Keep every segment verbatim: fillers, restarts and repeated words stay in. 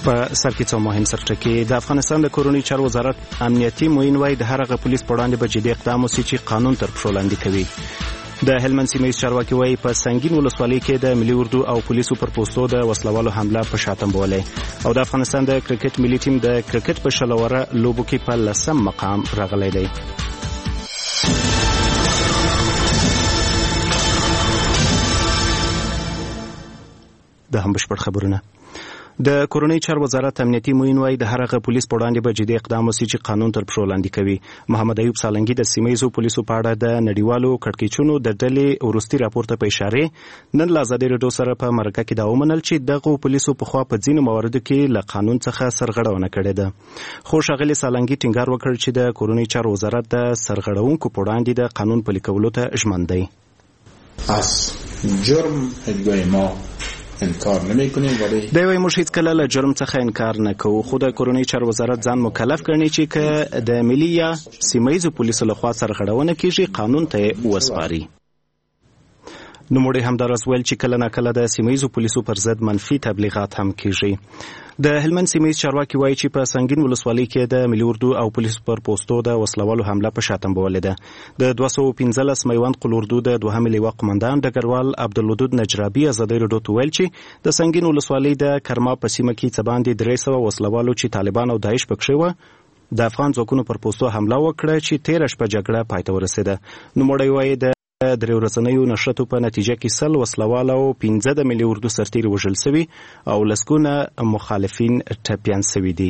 په سر کې څو مهم سرټکي. د افغانستان د کورونی چارو وزارت امنیتي معین وای د هر هغه پولیس په وړاندې به جدي اقدام وشي چې قانون تر پښو لاندې کوي. د هلمند سیمه ییز چارواکي وای په سنگین ولسوالۍ کې د ملي اردو او پولیسو پر پوسټو د وسلوالو حمله په شاتم بوله او د افغانستان د کرکټ ملي ټیم د کرکټ په شلوره لوبو کې په لسم مقام راغلی دی. د هم بشپړ خبرونه. د کورونی چارو وزارت امنیتي معین وای د هر هغه پولیس په وړاندې به جدي اقدام وشي چې قانون تر پښو لاندې کوي. محمد ایوب سالنګي د سیمه ییزو پولیسو په اړه د نړیوالو کړکېچونو د ډلې ورستي راپور ته په اشاره نن له ازادي راډیو سره په مرکه کې دا ومنل چې دغه پولیسو په خوا په ځینو مواردو کې له قانون څخه سرغړونه کړې ده. خو ښاغلي سالنګي ټینګار وکړ چې د کورونی چارو وزارت د سرغړونکو په وړاندې د قانون پلي کولو ته ژمن دی. از جرم هیچ ما انکار نمی‌کنیم ولی د وی موږ هیڅ کله له جرم څخه انکار نه کوو، خو د کورونی چارو وزارت ځان مکلف ګڼي چې که د ملي یا سیمه ییزو پولیسو لخوا سرغړونه کیږي قانون ته وسپاري. نوموړي همداراز ویل چې کله ناکله د سیمه ییزو پولیسو پر ضد منفي تبلیغات هم کیږي. د هلمند سیمه ییز چارواکي وایي چې په سنگین ولسوالۍ کې د ملي اردو او پولیسو پر پوسټو د وسلوالو حمله په شاتم بولې ده. د دوه سوه پنځلس میوند قل اردو د دوهمې لیوه قمندان ډګروال عبدالودود نجرابي ازادي راډیو ته ویل چې د سنگین ولسوالۍ د کرما په سیمه کې څه باندې درې سوه وسلوالو چې طالبان او داعش پکښې وه د افغان ځواکونو پر پوسټو حمله وکړه چې تېره شپه جګړه پای ته ورسېده. نوموړی وایي د درې ورځنیو نښتو په نتیجه کې سل وسلوال او پنځه د ملي اردو سرتیري وژل سوي او لسګونه مخالفین ټپیان سوي دي.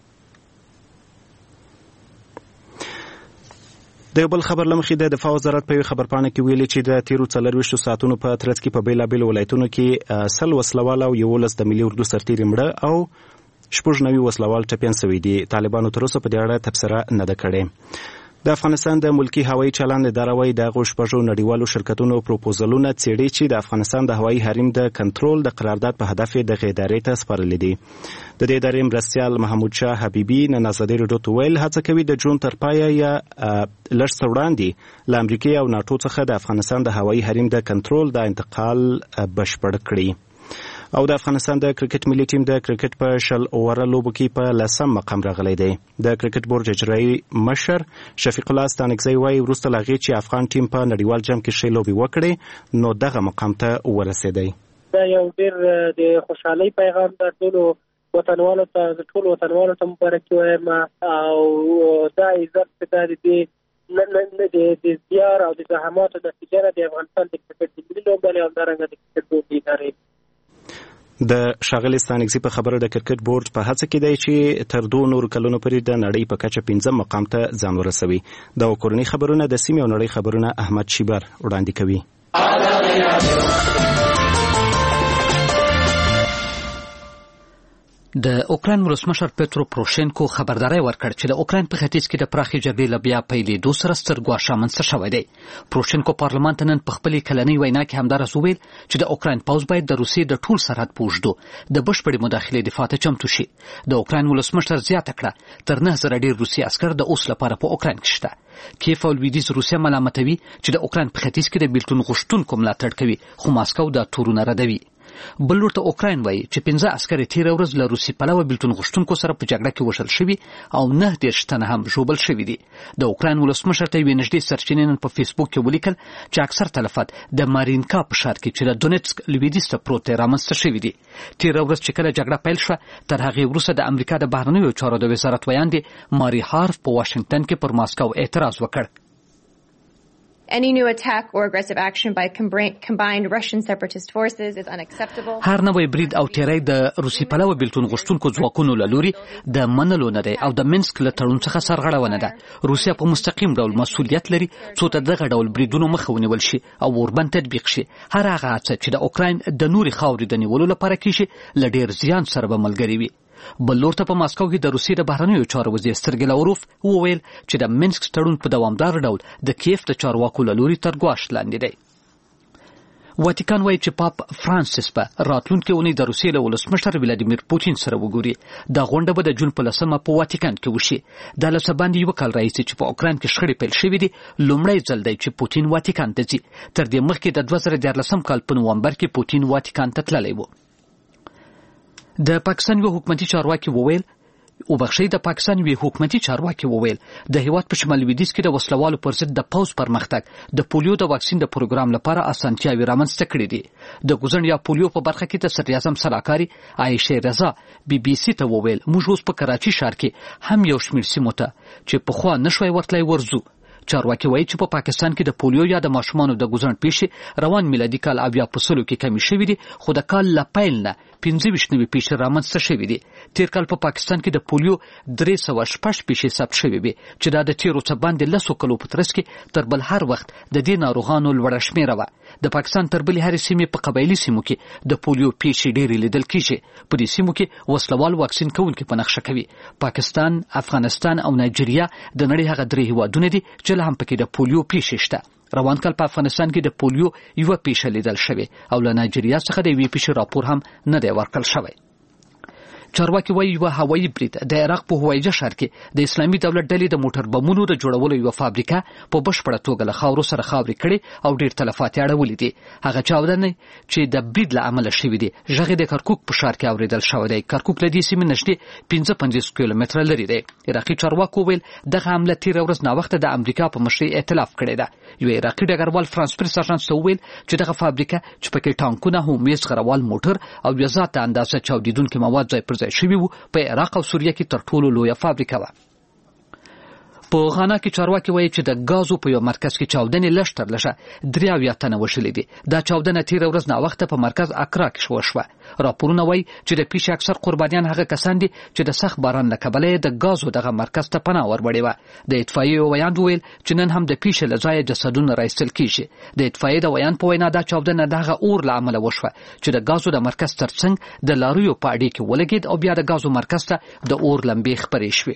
د بل خبر لمخې د دفاع وزارت په خبرپاڼه کې ویلي چې د تیرو څلرویشتو ساعتونو په ترڅ کې په بیلابیلو ولایتونو کې سل وسلوال او یولس د ملي اردو سرتیري مړه او شپږ نوي وسلوال ټپیان سوي دي. طالبانو تر اوسه په دې اړه تبصره نه ده کړې. د افغانستان د ملکی هوایي چلند اداره وايي د هغو شپږو نړیوالو شرکتونو پروپوزلونه څېړي چې د افغانستان د هوایي حریم د کنټرول د قرارداد په هدف یې دغې ادارې ته سپارلي دي. د دې ادارې مرستیال محمود شاه حبیبي نن ازادي راډیو ته ویل هڅه کوي د جون تر پایه یا لږ څه وړاندې له امریکې او ناټو څخه د افغانستان د هوایي حریم د کنټرول د انتقال بشپړ کړي. او د افغانستان د کرکټ ملي ټیم د کرکټ په شل اووره لوبو کې په لسم مقام راغلی دی. د کرکټ بورډ اجرایي مشر شفیق الله ستانکزی وایي وروسته له هغې چې افغان ټیم په نړیوال جام کې ښې لوبې وکړې نو دغه مقام ته ورسېدی. دا یو ډېر د خوشحالۍ پیغام ده ټولو وطنوالو ته ټولو وطنوالو ته مبارکي وایم او دا عزت چې دا د دې د زیار او د زحماتو نتیجه ده د افغانستان د کرکټ ملي لوبډلې او همدارنګه د کرکټ بورډ ادارې. د ښاغلي ستانکزي په خبره د کرکټ بورډ په هڅه کې دی چې تر دوه نورو کلونو پورې د نړۍ په کچه پنځم مقام ته ځان ورسوي. د کورنۍ خبرونه د سیمې او نړۍ خبرونه احمد شیبر وړاندې کوي. د اوکراین ولسمشر پترو پروشینکو خبرداري ورکړ چې د اوکراین په ختیځ کې د پراخي جګړې له بیا پیلېدو سره ستر ګواښ رامنځته شوی دی. پروشینکو پارلمان ته نن په خپلې کلنۍ وینا کې همداراز وویل چې د اوکراین پوځ باید د روسیې د ټول سرحد په اوږدو د بشپړې مداخلې دفاع ته چمتو شي. د اوکراین ولسمشر زیاته کړه تر نه زره ډېر روسي عسکر د اوس لپاره په اوکراین کې شته. کیف او لویدیځ روسیه ملامتوي چې د اوکراین په ختیځ کې د بیلتون غوښتونکو ملاتړ کوي خو ماسکو دا تورونه ردوي. بل ورته اوکراین وایي چې پنځه عسکر تیره ورځ له روسي پلوه بیلتون غوښتونکو سره په جګړه کې وژل شوي او نه دېرش تنه هم ژوبل شوي دي. د اوکراین ولسمشر ته یوې نږدې سرچینې نن په فیسبوک کې ولیکل چې اکثر تلفات د مارینکا په ښار کې چې د دونیتسک لویدیځ ته پروت دی رامنځته شوي دي. تیره ورځ چې کله جګړه پیل شوه تر هغې وروسته د امریکا د بهرنیو چارو د وزارت ویاندې ماري هارف په واشنګټن کې پر ماسکو اعتراض وکړ. Any new attack or aggressive action by combined Russian separatist forces is unacceptable. هر نوې برید او تیری د روسي پلوه بیلتون غوښتونکو ځواکونو له لوري د منلو نه دی او د منسک له تړون څخه سرغړونه ده. روسیه په مستقیم ډول مسؤلیت لري څو ته دغه ډول بریدونو مخه ونیول شي او وربند تطبیق شي. هر هغه هڅه چې د اوکراین د نورې خاورې د نیولو لپاره کیږي له ډېر زیان سره به ملګري وي. بل لورته په ماسکو کې د روسیې د بهرنیو چارو وزیر سرګی لاوروف وویل چې د منسک تړون په دوامدار ډول د کیف د چارواکو له لوري تر ګواښ لاندې دی. واتیکان وایي چې پاپ فرانسیس به راتلونکې اونۍ د روسیې له ولسمشر ولادیمیر پوتین سره وګوري. دا غونډه به د جون په لسمه په واتیکان کې وشي. دا له څه باندې یوه کال راهیسې چې په اوکراین کې شخړې پیل شوي دي لومړی ځل دی چې پوتین واتیکان ته ځي. تر دې مخکې د دوه زره دیارلسم کال په نومبر کې پوتین واتیکان ته تللی و. د پاکستان یو حکومتي چارواکي وویل او بخښي د پاکستان یو حکومتي چارواکي وویل د هیواد په شمال لویدیځ کې د وسلوالو پر ضد د پوز پرمختګ د پولیو د واکسین د پروګرام لپاره اسانتیاوي رامنځته کړې دي. د ګوزن یا پولیو په برخه کې د صدر اعظم سلاکاري عائشه رضا بي بي سي ته وویل موږ اوس په کراچي ښار کې هم یو شمېر سیمو ته چې پخوا نشوي ورتلای ورځو. چارواکي وایي چې په پاکستان کې د پولیو یا د ماشومانو د ګوزن پیښې روان میلادي کال اویا په سلو کې کمی شوې دي خو د کال له پیل نه پنځه ویشت نوي پیښې رامنځته شوې دي. تیر کال په پاکستان کې د پولیو درې سوه شپږ پیښې ثبت شوې وې چې دا د تیرو څه باندې لسو کلو په ترڅ کې تر بل هر وخت د دې ناروغانو لوړه شمېره وه. د پاکستان تر بلې هرې سیمې په قبایلي سیمو کې د پولیو پیښې ډېرې لیدل کېږي. په دې سیمو کې وسلوال واکسین کوونکي په نقشه کوي. پاکستان، افغانستان او نایجیریا د نړۍ هغه درې هیوادونه دي چې لا هم پکې د پولیو پیښې شته. روان کال په افغانستان کې د پولیو یوه پیښه لیدل شوې او له نایجیریا څخه د یوې پیښې راپور هم نه دی ورکړل شوی. چارواکي وایي یوه هوایي برید د عراق په هوایجه ښار کې د اسلامي دولت ډلې د موټر بمونو د جوړولو یوه فابریکه په بشپړه توګه له خاورو سره خاورې کړې او ډېر تلفات یې اړولي دي. هغه چاودنې چې د برید له امله شوي دي غږ یې د کرکوک په ښار کې اورېدل شوی دی. کرکوک له دې سیمې نږدې پنځه پنځوس کیلومتره لرې دی. عراقي چارواکو وویل دغه حمله تېره ورځ ناوخته د امریکا په مشرۍ ائتلاف کړې ده. یو عراقي ډګروال فرانس پریس اژانس ته وویل چې دغه فابریکه چې پکې ټانکونه، هومیز غروال موټر او یو ذاته اندازه چاودېدونکي مواد ځای پر ځای شوي وو په عراق او سوریه کې تر ټولو لویه فابریکه وه. په غانا کې چارواکي وایي چې د غازو په یو مرکز کې چاودنې لږ تر لږه درې اویا تنه وشلې دي. دا چاودنه تېره ورځ ناوخته په مرکز اکرا کې وشوه. راپورونه وایي چې د پیښې اکثر قربانیان هغه کسان دي چې د سخت باران له کبله د غازو دغه مرکز ته پناه وروړې وه. د اطفایې یو ویاند وویل چې نن هم د پیښې له ځایه جسدونه راایستل کېږي. د اطفایې د ویاند په وینا دا چاودنه د هغه اور له امله وشوه چې د غازو د مرکز ترڅنګ د لاریو په اډې کې ولګېد او بیا د غازو مرکز ته د اور لمبې خپرې شوې.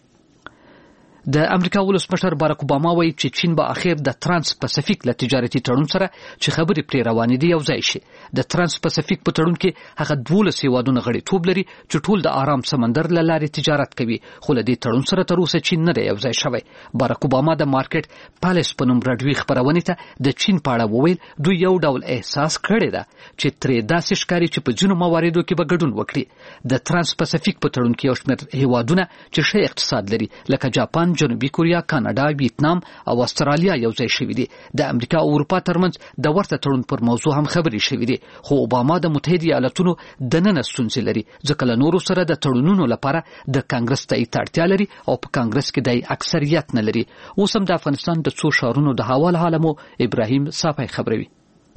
د امریکا ولسمشر باراک اوباما وایي چې چین به اخر د ترانس پاسفیک له تجارتي تړون سره چې خبرې پرې روانې دي یو ځای شي. د ترانس پاسفیک په تړون کې هغه دولس هیوادونه غړیتوب لري چې ټول د آرام سمندر له لارې تجارت کوي خو له دې تړون سره تر اوسه چین نه دی یو ځای شوی. باراک اوباما د مارکیټ پالیس په نوم راډیوي خپرونې ته د چین په اړه وویل دوی یو ډول احساس کړی ده چې ترې داسې ښکاري چې په ځینو مواردو کې به ګډون وکړي. د ترانس پاسفیک په تړون کې یو شمېر هیوادونه چې ښه اقتصاد لري لکه جاپان، جنوبي کوریا، کاناډا، ویتنام او استرالیا یو ځای شوي دي. د امریکا او اروپا ترمنځ د ورته تړون پر موضوع هم خبرې شوي دي خو اوباما د متحده ایالاتونو دننه ستونزې لري ځکه له نورو سره د تړونونو لپاره د کانګرس تایید ته اړتیا لري او په کانګرس کې د اکثریت نه لري. اوس هم د افغانستان د څو ښارونو د هوا له حاله مو ابراهیم صافی خبروي.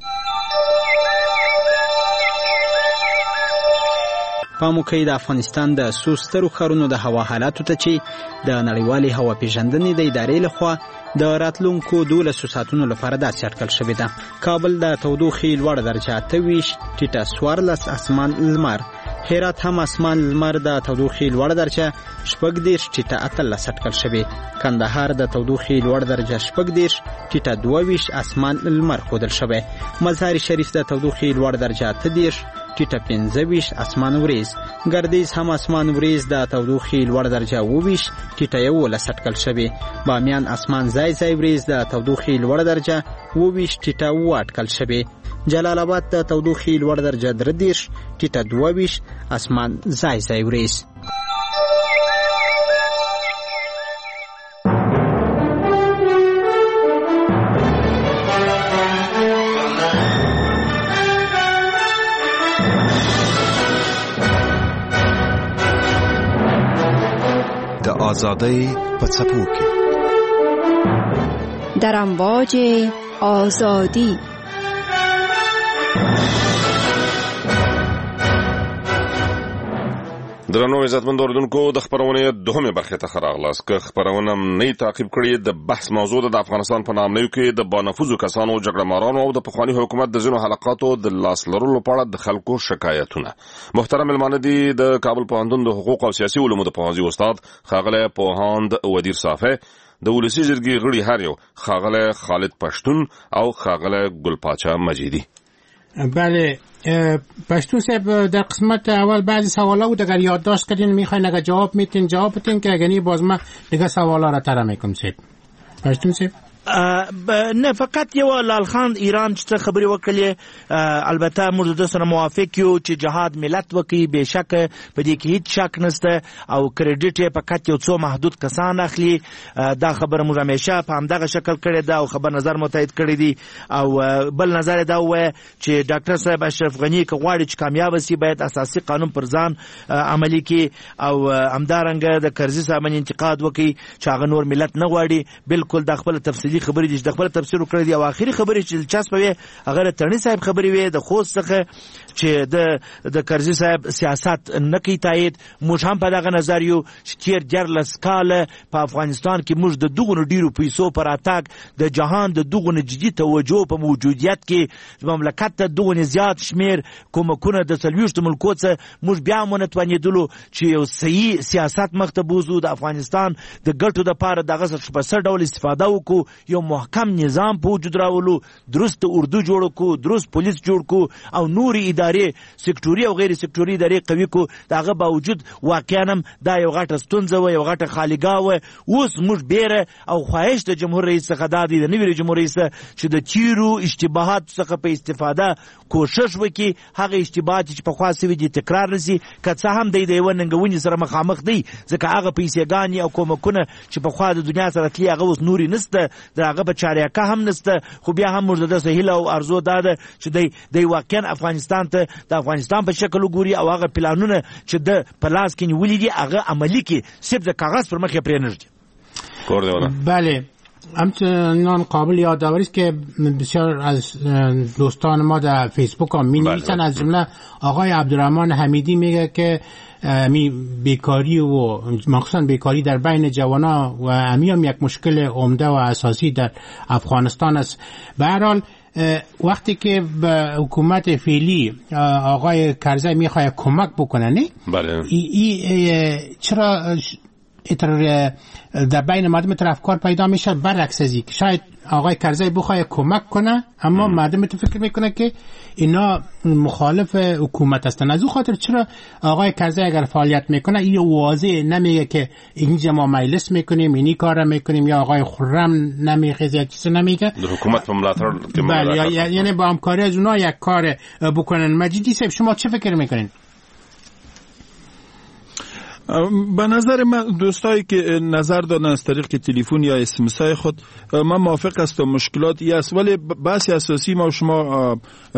پاموکي د افغانستان د څو سترو ښارونو د هوا حالاتو ته چې د نړیوالې هوا پیژندنې د ادارې لخوا د راتلونکو دولسو ساعتونو لپاره داسې اټکل شوې ده. کابل د تودوخې لوړه درجه اته ویشت، ټیټه څوارلس، اسمان لمر. هرات هم اسمان لمر د تودوخې لوړه درجه شپږ دېرش، ټیټه اتلس اټکل شوې. کندهار د تودوخې لوړه درجه شپږ دېرش، ټیټه دوه ویشت، اسمان لمر ښودل شوی. مزار شریف د تودوخې لوړه درجه اته دېرش، ټیټه پنځه ویشت، اسمان وریځ. ګردیز هم اسمان وریځ د تودوخې لوړه درجه اوه ویشت، ټیټه یولس اټکل شوې. بامیان اسمان ځای ځای وریځ د تودوخې لوړه درجه اوه ویشت، ټیټه اوه اټکل شوې. جلال آباد د تودوخې لوړه درجه درې دېرش، ټیټه دوه ویشت، اسمان ځای ځای وریځ. آزادی په څپو کې در امواج آزادی. درنو عزتمن اوریدونکو د خبرونې دوهمه برخه ته راغلاست که خبرونه نه تعقیب کړي د بحث موضوع د افغانستان په نامنیو کې د بانفوذو کسانو جګړه مارانو او د پخوانی حکومت د ځینو حلقاتو د لاس لرلو په اړه د خلکو شکایتونه. محترم ملمانه دي د کابل پوهنتون د حقوق او سیاسي علومو د پوهنځي استاد ښاغلی پوهاند ودیر صافی، د ولسی جرګې غړي هر یو ښاغلی خالد پښتون او ښاغلی ګلپاچا مجیدی. بله پشتون صاحب، در قسمت اول بعضی سوالا بود اگر یادداشت کردین میخواین اگر جواب میتین جواب بتین که اگر نی باز من دیگه سوالا را ترا میکنم صاحب. پشتون صاحب نه فقط یو لال خان ایران چې خبري وکړي البته موږ د سره موافق یو چې جهاد ملت وکي به شک په دې کې هیڅ شک نشته او کریډټ فقط یو څو محدود کسان اخلي دا خبره موږ همیشه په همدغه شکل کړی دا او خبر نظر متایید کړی دي او بل نظر دا و چې ډاکټر صاحب اشرف غنی که غواړي چې کامیاب شي باید اساسي قانون پر ځان عملی کړي او همدارنګه د کرزي صاحب انتقاد وکړي چې هغه نور ملت نه غواړي بالکل د خپل تفصیلی خبرې دي د خپل تفسیر وکړي دي او اخیری خبرې چې دلچسپ وي هغه ترنی صاحب خبرې وي د خوست څخه چې د د کرزي صاحب سیاست نه کوي تایید موږ هم په دغه نظر یو چې تیر جرلس کاله په افغانستان کې موږ د دغو ډیرو پیسو پر اتاک د جهان د دغو جدي توجه په موجودیت کې مملکت ته دغو زیات شمیر کومکونه د څلويشت ملکو څخه موږ بیا مونږ توانیدلو چې یو صحیح سیاست مخته بوزو د افغانستان د ګټو د پاره دغه څخه په سر ډول استفاده وکړو یو محکم نظام په وجود راولو درست اردو جوړ کو درست پولیس جوړ کو او نوري ادارې سکټوري او غیر سکټوري ادارې قوي کو دغه باوجود واقعا دا یو غټه ستونزه و یو غټه خالیګا و اوس موږ بیره او خواهش د جمهور رئیس څخه د دې نوی جمهور رئیس چې د تیرو اشتباهات څخه په استفاده کوشش وکړي هغه اشتباهات چې په خاصه وي تکرار نشي که څه هم د دې وننګونی سره مخامخ دي ځکه هغه پیسېګانی او کومکونه چې په خوا د دنیا سره تلی هغه اوس نوري نسته دغه په چاریکا هم نسته خو بیا هم موږ د سهیل او ارزو داده چې د د واقعا افغانستان ته د افغانستان په شکل وګوري او هغه پلانونه چې د پلاس کې نیولې دي هغه عملی کې صرف د کاغذ پر مخ یې پرې نشي بله همچنان قابل یادآوری است که بسیار از دوستان ما در فیسبوک هم می نویسن از جمله آقای عبدالرحمن حمیدی میگه که می بیکاری و مخصوصا بیکاری در بین جوانا و امی هم یک مشکل عمده و اساسی در افغانستان است. به هر حال وقتی که به حکومت فعلی آقای کرزی میخواد کمک بکنه نه بله ای, ای چرا در بین مردم افکار پیدا میشه برعکس ازی که شاید آقای کرزی بخواد کمک کنه اما مردم فکر میکنه که اینا مخالف حکومت هستن. از اون خاطر چرا آقای کرزی اگر فعالیت میکنه این واضح نمیگه که اینجا ما مجلس میکنیم اینی کار میکنیم یا آقای خرم نمیخیزه یا چیزی نمیگه در حکومت مملاتر بله یعنی با همکاری از اونا یک کار بکنن. مجیدی صاحب شما چه فکر میکنین؟ به نظر من دوستایی که نظر دادن از طریق تلفن یا اس ام اس های خود من موافق هستم مشکلاتی است ولی بحث اساسی ما شما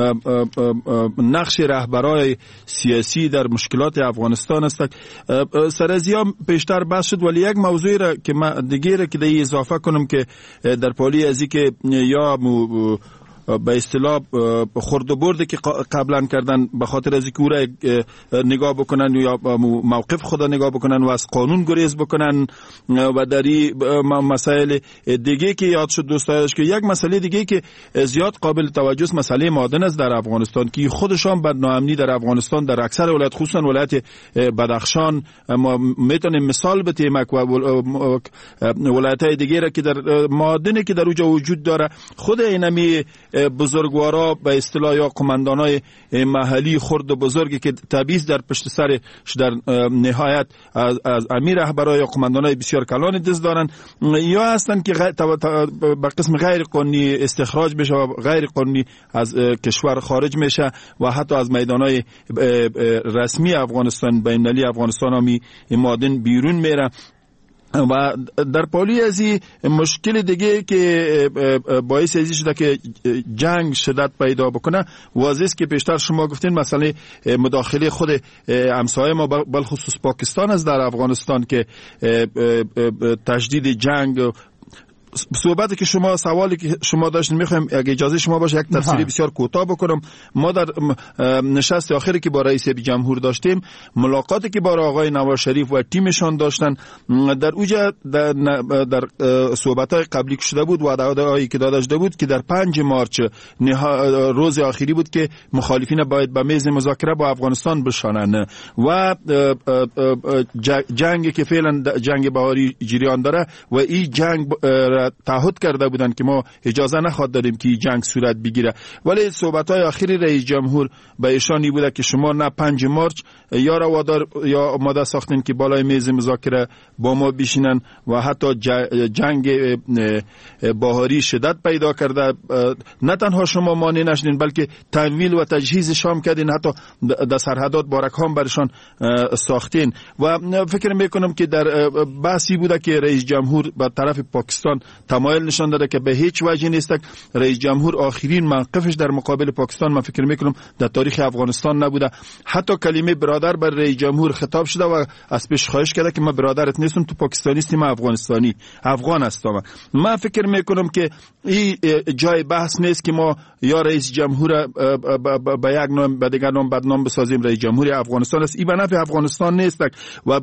نقش رهبرای سیاسی در مشکلات افغانستان است. سر از یا پیشتر بحث شد ولی یک موضوعی را که من دیگه را که دی اضافه کنم که در پالی ازی که یا به اصطلاح خورد و برده که قبلا کردن به خاطر از اینکه او را نگاه بکنن یا موقف خدا نگاه بکنن و از قانون گریز بکنن و در این مسائل دیگه که یاد شد دوستایش که یک مسئله دیگه که زیاد قابل توجه است مسئله معادن است در افغانستان که خودشان بدنامنی در افغانستان در اکثر ولایت خصوصا ولایت بدخشان ما میتونیم مثال بتیم و ولایت‌های دیگه را که در معادنی که در اونجا وجود داره خود اینمی بزرگوارا به اصطلاح یا قماندانای محلی خرد و بزرگی که تبعیض در پشت سرش در نهایت از, از امیر رهبرای یا قماندانای بسیار کلان دست دارن یا هستن که به قسم غیر قانونی استخراج بشه و غیر قانونی از کشور خارج میشه و حتی از میدانای رسمی افغانستان بین المللی افغانستان هم معادن بیرون میره. و در پالی ازی مشکل دیگه که باعث ازی شده که جنگ شدت پیدا بکنه واضح است که پیشتر شما گفتین مسئله مداخله خود همسایه ما بالخصوص پاکستان است در افغانستان که تشدید جنگ صحبتی که شما سوالی که شما داشتین میخوایم اگه اجازه شما باشه یک تفسیری بسیار کوتاه بکنم. ما در نشست آخری که با رئیس جمهور داشتیم ملاقاتی که با آقای نواز شریف و تیمشان داشتن در اوجا در, در صحبت‌های قبلی که شده بود وعده‌هایی که داده شده بود که در پنج مارچ روز آخری بود که مخالفین باید به میز مذاکره با افغانستان بشانن و جنگی که فعلا جنگ بهاری جریان داره و این جنگ را تعهد کرده بودند که ما اجازه نخواهد دادیم که جنگ صورت بگیره. ولی صحبت‌های آخری رئیس جمهور به ایشانی بوده که شما نه پنج مارچ یا روادار یا آماده ساختین که بالای میز مذاکره با ما بشینن و حتی جنگ بهاری شدت پیدا کرده. نه تنها شما مانع نشدین بلکه تمویل و تجهیز شام کردین، حتی در سرحدات بارک‌ها برشان ساختین. و فکر میکنم که در بحثی بوده که رئیس جمهور به طرف پاکستان تمایل نشان داده که به هیچ وجه نیست. رئیس جمهور آخرین موقفش در مقابل پاکستان من فکر میکنم در تاریخ افغانستان نبوده. حتی کلمه برادر بر رئیس جمهور خطاب شده و از پیش خواهش کرده که من برادرت نیستم، تو پاکستانی هستی، من افغانستانی افغان هستم. من فکر میکنم که این جای بحث نیست که ما یا رئیس جمهور به یک نام به دیگر نام بدنام بسازیم. رئیس جمهور افغانستان است، این به نفع افغانستان نیست. و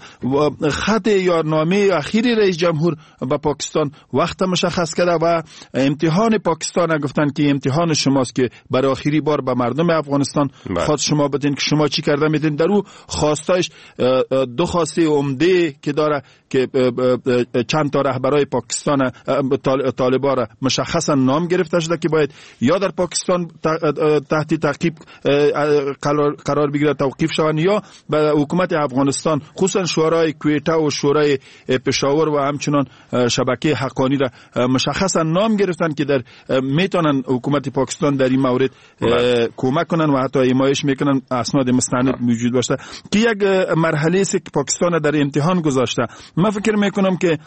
خط یا نامه اخیری رئیس جمهور به پاکستان وقت مشخص کرده و امتحان پاکستان گفتن که امتحان شماست که برای آخری بار به مردم افغانستان خود شما بدین که شما چی کرده میدین. در او خواستایش دو خواسته عمده که داره که چند تا رهبرای پاکستان طالبا را مشخصا نام گرفته شده که باید یا در پاکستان تحت تعقیب قرار بگیره، توقیف شوند، یا به حکومت افغانستان خصوصا شورای کویته و شورای پشاور و همچنان شبکه حقانی را مشخصا نام گرفتن که در میتونن حکومت پاکستان در این مورد کمک کنن و حتی حمایت میکنن، اسناد مستند موجود باشه که یک مرحله است که پاکستان در امتحان گذاشته. من فکر میکنم که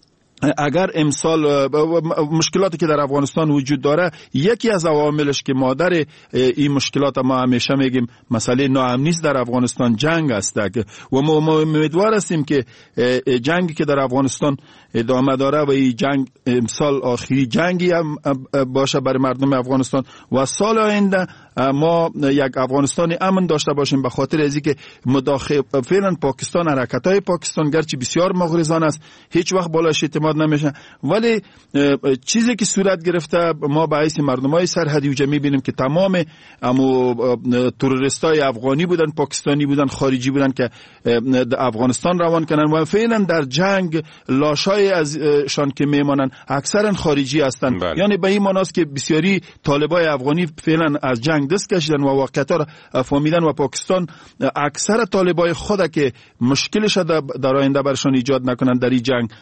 اگر امسال مشکلاتی که در افغانستان وجود داره، یکی از عواملش که مادر این مشکلات ما همیشه میگیم مسئله ناامنی در افغانستان جنگ است و ما امیدوار هستیم که جنگی که در افغانستان ادامه داره و این جنگ امسال آخری جنگی هم باشه برای مردم افغانستان و سال آینده ما یک افغانستان امن داشته باشیم، به خاطر از اینکه مداخله فعلا پاکستان، حرکت‌های پاکستان گرچه بسیار مغرضانه است، هیچ وقت بالاش اعتماد نمیشه، ولی چیزی که صورت گرفته ما باعث مردمای سرحدی و جمعی بینیم که تمام امو تروریستای افغانی بودن، پاکستانی بودن، خارجی بودن که افغانستان روان کنن و فعلا در جنگ لاشای ازشان که میمانن اکثرا خارجی هستند. یعنی به این معناست که بسیاری طالبای افغانی فعلا از جنگ دست کشیدن و واقعیت را فهمیدن و پاکستان اکثر طالبای خود که مشکلش در آینده برشان ایجاد نکنن در این جنگ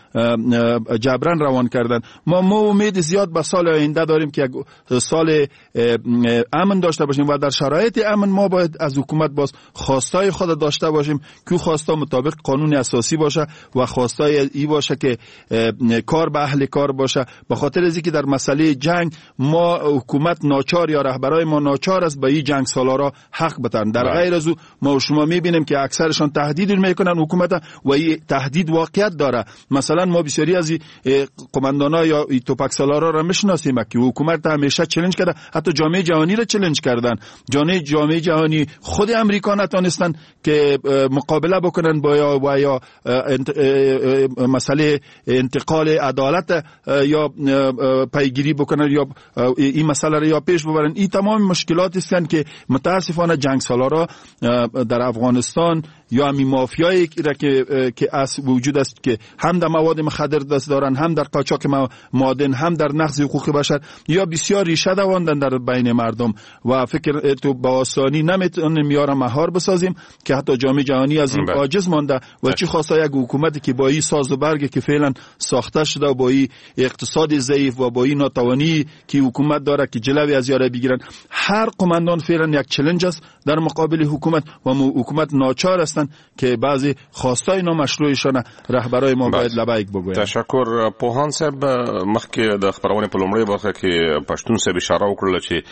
جبران روان کردن. ما ما امید زیاد به سال آینده داریم که یک سال امن داشته باشیم و در شرایط امن ما باید از حکومت باز خواستای خود داشته باشیم که خواستا مطابق قانون اساسی باشه و خواستای ای باشه که کار به اهل کار باشه. به خاطر از اینکه در مسئله جنگ ما حکومت ناچار یا رهبرای ما ناچار است به این جنگ سالارا حق بدن. در غیر از او ما شما میبینیم که اکثرشان تهدید میکنن حکومت و این تهدید واقعیت داره. مثلا ما بسیاری از قماندانا یا توپک سالارا را میشناسیم که حکومت همیشه چالش کرده، حتی جامعه جهانی را چالش کردن. جامعه جامعه جهانی خود امریکا نتونستن که مقابله بکنن با یا با یا انت... مسئله انتقال عدالت یا پیگیری بکنن یا این مسئله را یا پیش ببرن. این تمام مشکلاتی هستند که متاسفانه جنگ سالارا در افغانستان یا همین مافیایی را که که از وجود است که هم در مواد مخدر دست دارن، هم در قاچاق معادن، هم در نقض حقوق بشر یا بسیار ریشه دواندن در بین مردم و فکر تو با آسانی نمیتونیم میاره مهار بسازیم که حتی جامعه جهانی از این عاجز مانده و چی خواسته یک حکومتی که با این ساز و برگی که فعلا ساخته شده و با این اقتصاد ضعیف و با این ناتوانی که حکومت داره که جلوی از یاره بگیرن، هر قماندان فعلا یک چالش است در مقابل حکومت و حکومت ناچار هستن که بعضی خواستای نامشروعشان رهبرای ما باید لبیک بگوین. تشکر. پوهان صاحب مخکې د خبرونه په لومړی برخه کې پښتون صاحب اشاره وکړه چې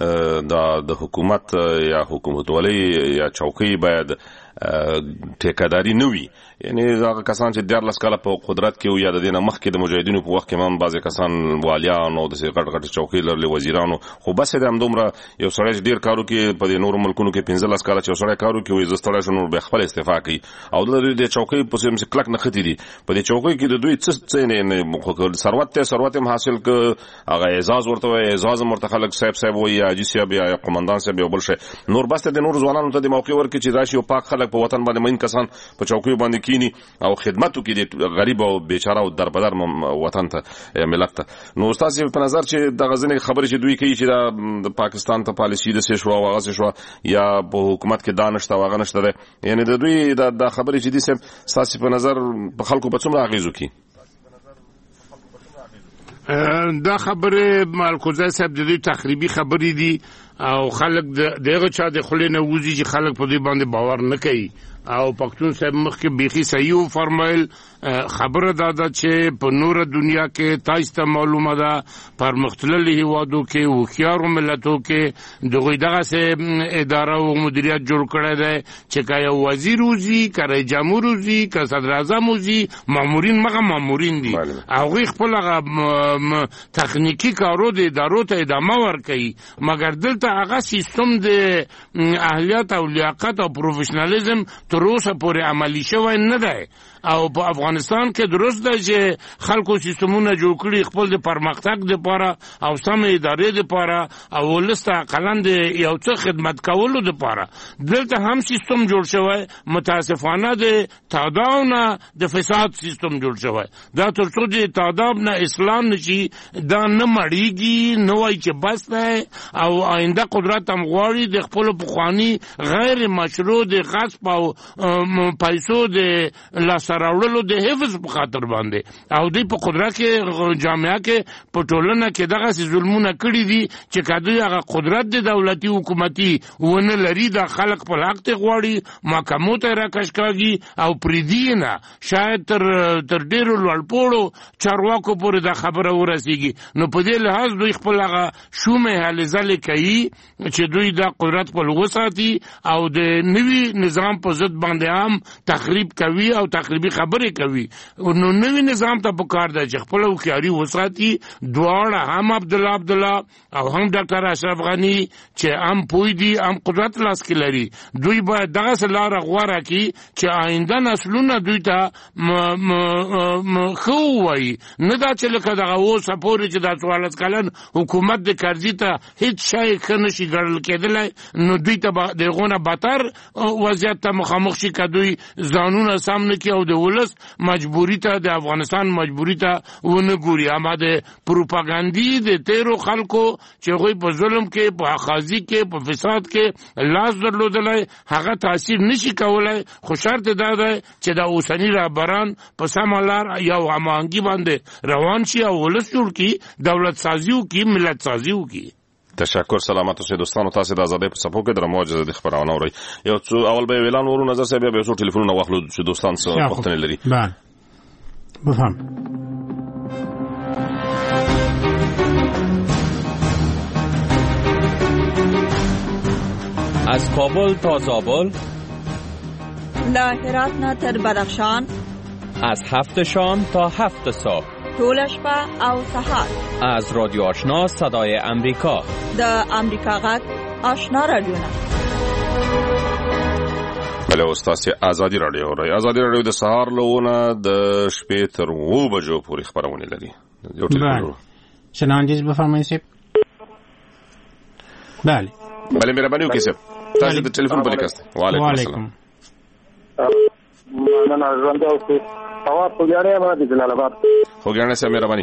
د حکومت یا حکومتولۍ یا چوکۍ باید ټیکاداري نه وي، یعنی هغه کسان چې دیارلس کاله په قدرت کې وو یا د دې نه مخکې د مجاهدینو په وخت کې هم بعضې کسان والیان او داسې غټ غټ چوکۍ لرلې وزیرانو، خو بس یې د همدومره یو سړی چې ډېر کار وکړي په دې نورو ملکونو کې پنځلس کاله چې یو سړی کار وکړي وایي زه ستړی شم نور بیا خپله استعفا کوي او د دوی د چوکۍ پسې همسې کلک نښتي دي. په دې چوکۍ کې د دوی څه څه ثروت دی، ثروت هم حاصل که هغه اعزاز ورته وایي، اعزاز هم ورته خلک صاحب صاحب وایي یا حاجي صاحب یا قمندان صاحب یا بل شی، نور بس د نورو ځوانانو ته د موقع ورکړي چې راشي او پاک خلک په وطن باندې مین کسان په چوکیو باندې کینی او خدمت وکړي د غریب او بیچاره او دربدر وطن ته ملت ته. نو تاسو په نظر چې د غزنی خبرې چې دوی کوي چې د پاکستان ته پالیسي د څه شو او هغه څه شو یا په حکومت کې دانش تا واغ نشته یعنی د دوی د خبرې چې دي سم تاسو په نظر په خلکو په څومره اغیز وکړي؟ دا خبره مالکوزه صاحب د دې تخریبي خبرې دي او خلک دغه چا د خلې نه وځي چې خلک په دې باندې باور نه کوي او پښتون صاحب مخکې بيخي صحیح فرمایل خبره دا ده چې په نور دنیا کې تاسو ته معلومه ده پر مختلفو هیوادو کې وخیارو ملتو کې دغه دغه سه اداره او مدیریت جوړ کړی دی چې کای وزیر وزي کای جمهور وزي کای صدر اعظم وزي مامورین مغه مامورین دي او خپل هغه تخنیکی کارو د ادارو ته ادامه ورکړي مګر دلته هغه سیستم د اهلیت او لیاقت او پروفیشنالیزم تر اوسه پورې عملی شوی نه دی او په افغانستان کې درست ده چې خلکو سیستمونه جوړ کړي خپل د پرمختګ لپاره او سم ادارې لپاره او ولسته قلند یو څه خدمت کولو لپاره دلته هم سیستم جوړ شوی متاسفانه د تعداد نه د فساد سیستم جوړ شوی دا تر څو د تعداد نه اسلام نشي دا نه مړیږي نو وای چې بس ده او آینده قدرت هم غواړي د خپل پخوانی غیر مشروع د غصب او پیسو د لاس راوړلو د حفظ په خاطر باندې او د په قدرت کې جامعه کې په ټولنه کې دغه ظلمونه کړی دي چې کدی هغه قدرت د دولتي حکومتي ونه لري د خلق په حق ته غواړي محکمو ته راکش کاږي او پریدینه شاید تر تر ډیرو لړپوړو چارواکو پورې د خبره ورسیږي نو په دې لحاظ دوی خپل هغه شومه حل ځل کوي چې دوی د قدرت په لوساتي او د نوي نظام په ضد باندې هم تخریب کوي او تخریبي خبرې کوي نو نوی نظام ته پکار دی چې خپل وکړي وساتي دواړه هم عبد الله عبد الله او هم ډاکټر اشرف غنی چې هم پوی دي هم قدرت لاس کې لري دوی باید دغه سلاره غواره کی چې آینده نسلونه دوی ته خو وای نه دا چې لکه دغه اوس پورې چې د څوارلس کلن حکومت د کرزي ته هیڅ شی خنشي ګرل کېدل نو دوی ته دغه بدتر وضعیت ته مخامخ شي کدوې ځانونه سامنے کې او د ولس مجبوری ته د افغانستان مجبوری ته ونه ګوري اما د پروپاګاندا د تیرو خلکو چې غوي په ظلم کې په اخاذي کې په فساد کې لاس درلودلای هغه تاثیر نشي کولای خو شرط دا ده چې د اوسنی رهبران په سمالار یو امانګي باندې روان شي او ولس جوړ کی دولت سازیو کی ملت سازیو کی. تشکر سلامت اوسئ دوستانو تاسو د آزادۍ په صفو کې د رموجه د خبرونه اورئ یو څو اول به اعلان ورو نظر صاحب به څو ټلیفونونه واخلو چې دوستان څه وختونه لري بله بفهم از کابل تا زابل له هرات نه تر بدخشان از هفت شام تا هفت صبح طول شپه او سهار از رادیو آشنا صدای امریکا د امریکا غږ آشنا رادیونا بله استاد ازادي رادیو راي ازادي رادیو د سهار لونه د شپې تر و بجو پورې خبرونه لري یو ټلیفون شناندیز بفرمایئ بله بله مهرباني وکړئ صاحب تاسو د ټلیفون په لیکاست وعلیکم السلام مننه ژوند اوسئ سواد خوګیاڼی ما د جلال آباد خوګیاڼی صاحب مهرباني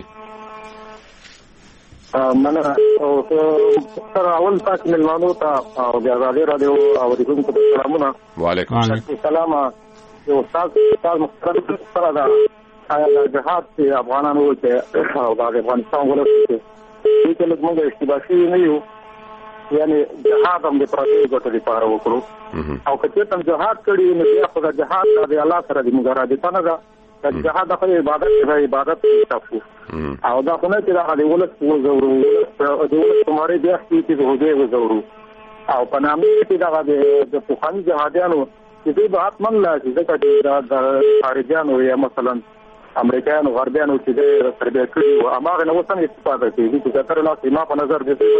مننه او تر اول تاسو ملمانو ته او بیا ازادي رادیو اوریدونکو ته سلامونه وعلیکم السلام یو تاسو تاسو محترم سره دا آیا جهاد چې افغانانو چې او د افغانستان ولایت کې چې موږ اشتباهي نه یو یعنی جهاد هم د پردیو ګټو لپاره وکړو او که چېرته هم جهاد کړي نو بیا خو د جهاد د الله سره د مګرادیته نه ده د جهاد د خپل عبادت د عبادت تاسو او دا خو نه چې دا د ولس وزورو د ولس تمہاره بیا چې د هدي وزورو او په نامه کې دا د پوخاني جهادیانو چې دوی به حتمن لا چې د خارجيانو یا مثلا امریکایانو غربیانو چې د تربیه کړي او هغه نو څنګه استفاده کوي چې تر نو سیمه په نظر دې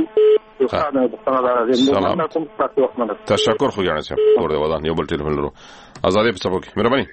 خلاصي تشکر خو یانه صاحب اور ودان یو بل ټلیفون لرو ازادي په صفو کې مهرباني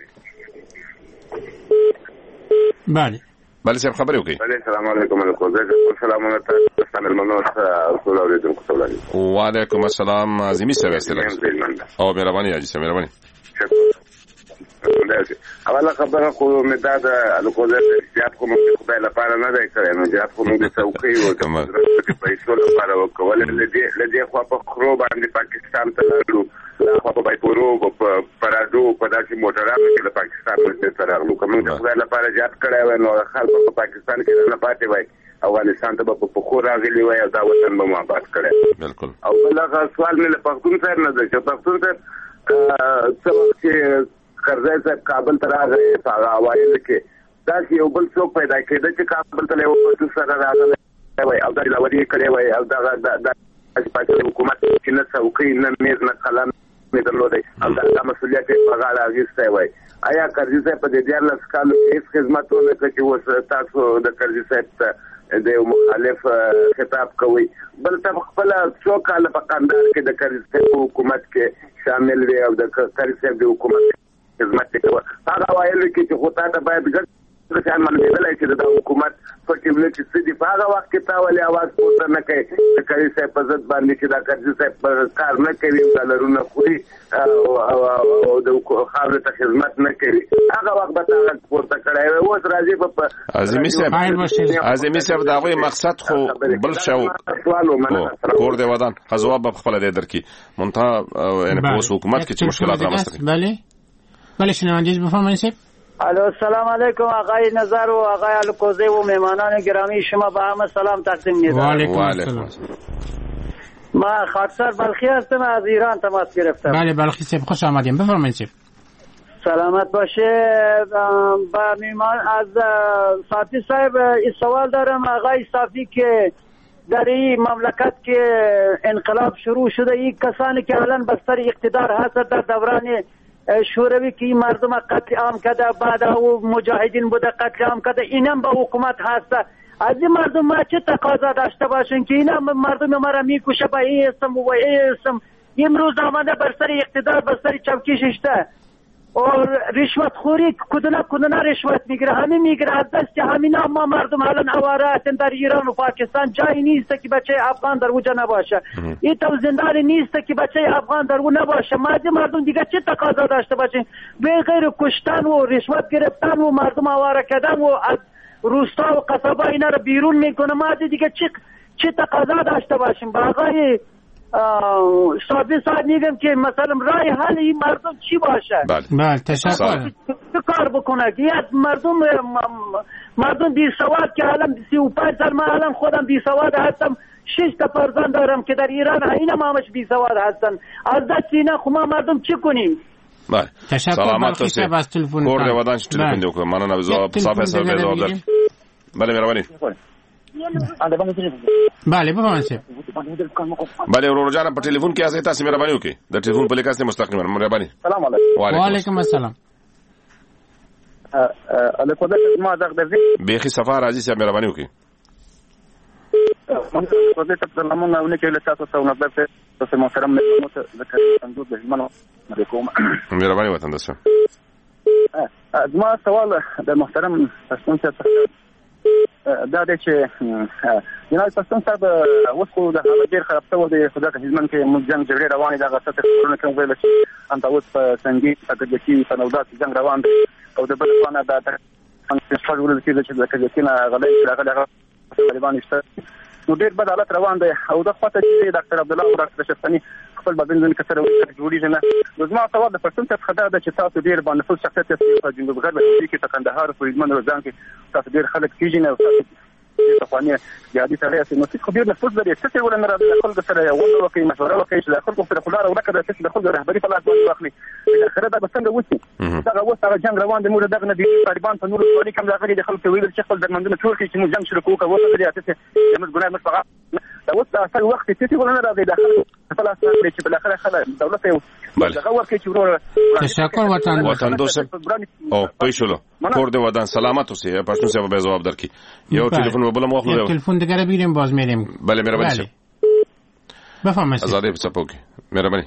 بله بله صاحب خبرې وکړئ بله السلام علیکم علیکم سلام علیکم استاد المنور اصول اوریدونکو سلام وعلیکم السلام عظیمی صاحب استلام او مهرباني حاجی صاحب مهرباني اوله خبره خو مې دا ده الکوزه جهاد خو موږ خدای لپاره نه دی کړی نو جهاد خو موږ د څوکۍ او د پیسو لپاره وکول لدې خو په خرو باندې پاکستان ته لاړو خو په بایپورو په پرادو په داسې موټرانو کې د پاکستان ته راغلو کوم د خدای لپاره جهاد کړی و نو خلک په پاکستان کې نه پاتې وای افغانستان ته په خو راغلی وای او دا وطن به ماباد کړی بالکل او بلغه سوال مې له پښتون سره نه ده چې پښتون سره څه وخت کرزی صاحب کابل ته راغی هغه وایي کې دا چې یو بل څوک پیدا کېده چې کابل ته له پښتون سره راغلی وای او دا لوري کړی وای او دا د پاکستان حکومت چې نه څوکۍ نه میز نه قلم نه درلودي او دا مسؤلیت یې په غاړه اخیستی وای آیا کرزی صاحب په دې دیارلس کالو کې هیڅ خدمت ونه کړ چې اوس تاسو د کرزی صاحب ته د یو مخالف خطاب کوي بل ته خپل څو کاله په قندهار کې د کرزی صاحب حکومت کې شامل وي او د کرزی صاحب د حکومت خدمت کوي هغه وایي چې خو تا ته باید ګټ ځان منلای چې د حکومت په ټیمله کې څه دی په هغه وخت کې تا ولې आवाज پورته نه کوي د کرزي صاحب په ضد باندې چې دا کرزي صاحب کار نه کوي ډالرونه خوري او د خاورې ته خدمت نه کوي هغه وخت به تا پورته کړی و اوس راځي په اعظمي صاحب اعظمي صاحب دا غوي مقصد خو بل شو کور دی ودان جواب په خپل دی درکې منتها یعنی په حکومت کې چې مشکلات رامنځته بله بله شنوندگی بفرمایید صاحب. الو السلام علیکم آقای نظر و آقای الکوزی و مهمانان گرامی شما با همه سلام تقدیم می‌کنم. و علیکم السلام. ما خاکسار بلخی هستم از ایران تماس گرفتم. بله بلخی صاحب خوش آمدید بفرمایید صاحب. سلامت باشه. با مهمان از صافی صاحب این سوال دارم آقای صافی که در این مملکت که انقلاب شروع شده این کسانی که الان بستر اقتدار هست در دوران شوروی که مردم قتل عام کرده بعد او مجاهدین بوده قتل عام کرده اینم به حکومت هست از این مردم ما چه تقاضا داشته باشن که اینم مردم ما را میکشه به این اسم و این اسم امروز آمده بر سر اقتدار بر سر چوکی ششته اور رشوت خوری کدنا کدنا رشوت میگیره همین میگیره از دست همین ما مردم الان اواره در ایران و پاکستان جایی نیست که بچه افغان در اونجا نباشه این تو زندان نیست که بچه افغان در اون نباشه مردم مردم دیگه چه تقاضا داشته باشه به غیر کشتن و رشوت گرفتن و مردم اواره کردن و از روستا و قصبا اینا رو بیرون میکنه ما دیگه چه چه تقاضا داشته باشیم با آقای صافی صاحب میگم که مثلا رای حل این مردم چی باشه بله تشکر چه کار بکنه که مردم مردم بی سواد که الان سی و پنج سال من الان خودم بی سواد هستم شش تا فرزند دارم که در ایران اینا همش بی سواد هستن از دست اینا خو ما مردم چی کنیم بله تشکر سلامت اوسئ کور دې ودان چې ټلیفون دی وکړه مننه جواب صافی صاحب جواب در بله مهرباني بله بفرمایئ بله ورور جان په ټلیفون کې اسې تاسو مهرباني وکړئ د ټلیفون په لیکاس مستقیما مهرباني سلام علیکم وعلیکم السلام علیکم ما دغه د بیخي سفر عزیز صاحب مهرباني وکړئ په دې ته سلامونه ونه کې له تاسو ته نظر ته تاسو محترم مهمانو ته ذکر صندوق د هلمند علیکم مهرباني وطن دسه زما سوال د محترم پښتون څخه دا د چې جناب پښتون صاحب اوس خو د هغه ډیر خراب شو د خدای په هلمند کې موږ جنگ جګړه روانه ده غته خبرونه کوم ویل چې انت اوس په سنگي په کې په نودات جنگ روان دي او د بل خانه د څنګه ورول کې چې د کجکینا غلې راغله طالبان شته نو ډیر بد حالت روان دي او د خاطر چې ډاکټر عبد الله او ډاکټر شفتنی خپل بدن ځن کسره جوړیږي نه زما سوال د پښتون څخه خدای د چې تاسو ډیر باندې فل شخصیت په جنوب غرب کې په کندهار په هلمند روزان کې تاسو ډیر خلک کیږي نه تاسو په خانه جادي سره چې نو څه خبر نه فوز لري څه ولنه راځي خپل سره یو وکي مشوره وکي چې خپل په خلار او لکه د څه خپل رهبری په لاس باندې واخلي د اخر دا څنګه وسی دا اوس هغه جنگ روان دي موږ دغه نه دي طالبان په نور څوري کوم ځای د خلکو ویل چې خپل درمندونه ټول کې چې موږ جنگ شروع کوو او څه دي چې موږ ګناه مش فقط دا اوس اصل وخت چې څه ولنه راځي داخل په لاس باندې چې بل اخر خلک دولت یو دغه وخت چې ورور تشکر وطن وطن دوست او پېښلو کور دې ودان سلامت اوسئ پښتون صاحب به جواب درکې یو ټلیفون وبله مو خپل تلفن دیگه بیریم باز میریم بله مهربانی بفرمایید آزادی په چپو کې مهربانی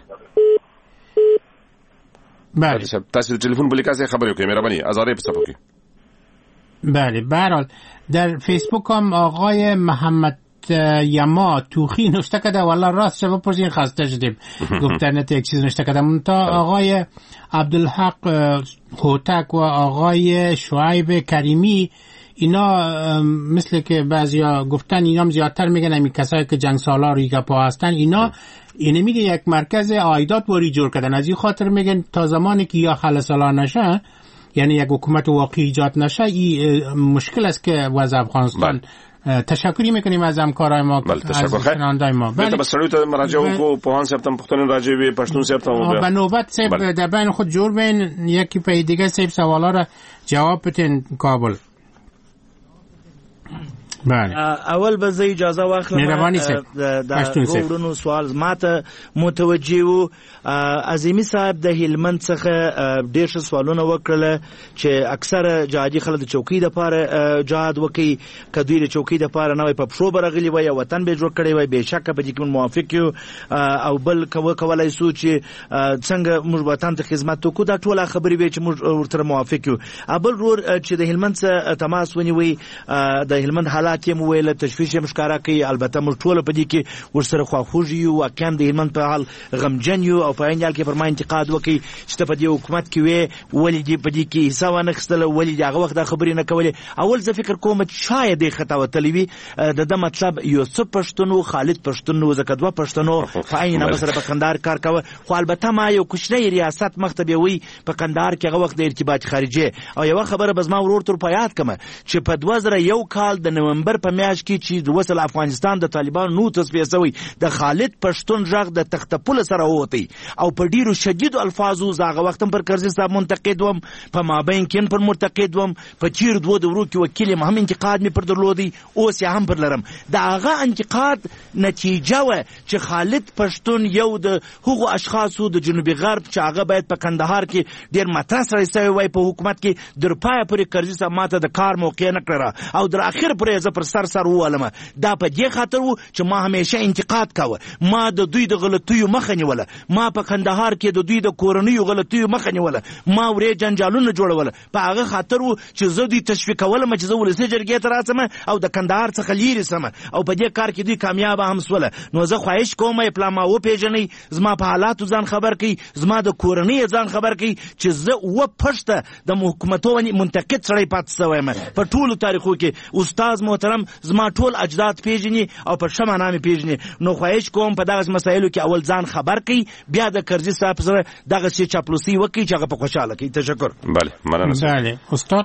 بله تاسو تلفن په لیکاسه خبرې وکړئ مهربانی آزادی په چپو کې بله به هر حال در فیسبوک هم آقای محمد یا ما توخی نوشته کده والله راست شبه پرسین خسته شدیم گفتنت یک چیز نوشته کده منتا آقای عبدالحق هوتک و آقای شعیب کریمی اینا مثل که بعضیا گفتن اینا زیادتر میگن همین کسایی که جنگ سالار ریگا پا هستن اینا اینه میگه یک مرکز عایدات وری جور کردن از این خاطر میگن تا زمانی که یا خلصلا نشه یعنی یک حکومت واقعی ایجاد نشه این مشکل است که وضع افغانستان تشکری میکنیم از همکارای ما بله تشکر خیر ما بله بس سړیو ته مراجعه کو پوهان صاحب تم پښتون راجع وي پښتون صاحب ته به نوبت صاحب د بین خود جوړ بین یکی په دیگه صاحب سوالا را جواب بدین کابل. بله اول به زه اجازه واخلم د غوړونو سوال ماته متوجه وو عظیمی صاحب د هلمند څخه ډېر ښه سوالونه وکړل چې اکثره جهادي خلک د چوکۍ د پاره جهاد وکي کدوې د چوکۍ د پاره نه وي په پښو برغلي وي او وطن به جوړ کړي وي به شک په دې کې موافق یو او بل کوه کولای سو چې څنګه موږ وطن ته خدمت وکړو دا ټول خبرې به چې موږ ورته موافق یو ابل رور چې د هلمند څخه تماس ونیوي د هلمند حالات کې مو ویل تشویش مشکاره کوي البته موږ ټول په دې کې ورسره خواخوږي یو واقعا د هلمند په حال غمجن یو او په عین حال کې پر ما انتقاد وکي چې په دې حکومت کې وي ولې دې په دې کې حساب نه خستله ولې دغه وخت د خبرې نه کولې اول زه فکر کوم چې شاید د خطا وتلی وي د د مطلب یوسف پښتون خالد پښتون زکه دوه پښتنو په عین مسره په کندهار کار کاوه خو البته ما یو کوچنی ریاست مکتب وي په کندهار کې هغه وخت د ارتباط خارجي او یو خبره بز ما ورور تر پیات کمه چې په دوه زره یو کال د نومبر په میاشت کې چې د وصل افغانستان د طالبان نو تصفیه شوی د خالد پښتون ژغ د تختپل سره وتی او په ډیرو شدید الفاظو زاغه وختم پر کرزي صاحب منتقد وم په مابین کې پر مرتقد وم په چیر دوه د ورو کې وکیل مهم انتقاد می پر درلودي اوس هم پر لرم دا هغه انتقاد نتیجه و چې خالد پښتون یو د هغو اشخاصو د جنوبي غرب چې هغه باید په کندهار کې ډیر مترس راځي وای په حکومت کې در پای پر کرزي صاحب ماته د کار موقع نه کړه او در اخر پر ز پر سر سر وولم دا په دې خاطر و چې ما همیشه انتقاد کاوه ما د دوی د غلطیو مخه نیوله ما په کندهار کې د دوی د کورنیو غلطیو مخه نیوله ما ورې جنجالونه جوړول په هغه خاطر و چې زه دوی تشویق کولم چې زه ولسي جرګې ته راسم او د کندهار څخه لیرې سم او په دې کار کې دوی کامیاب هم سوله نو زه خواهش کوم پلان ما و پیژنې زما په حالاتو ځان خبر کړي زما د کورنۍ ځان خبر کړي چې زه و پښته د حکومتونو منتقد سړی پاتې شوم په ټولو تاریخو کې استاد محترم زما ټول اجداد پیژني او په شمه نامه پیژني نو خواهش کوم په دغه مسایلو کې اول ځان خبر کړي بیا د کرزي صاحب سره دغه شی چاپلوسي وکړي چې هغه په خوشاله کړي تشکر بله مننه بله استاد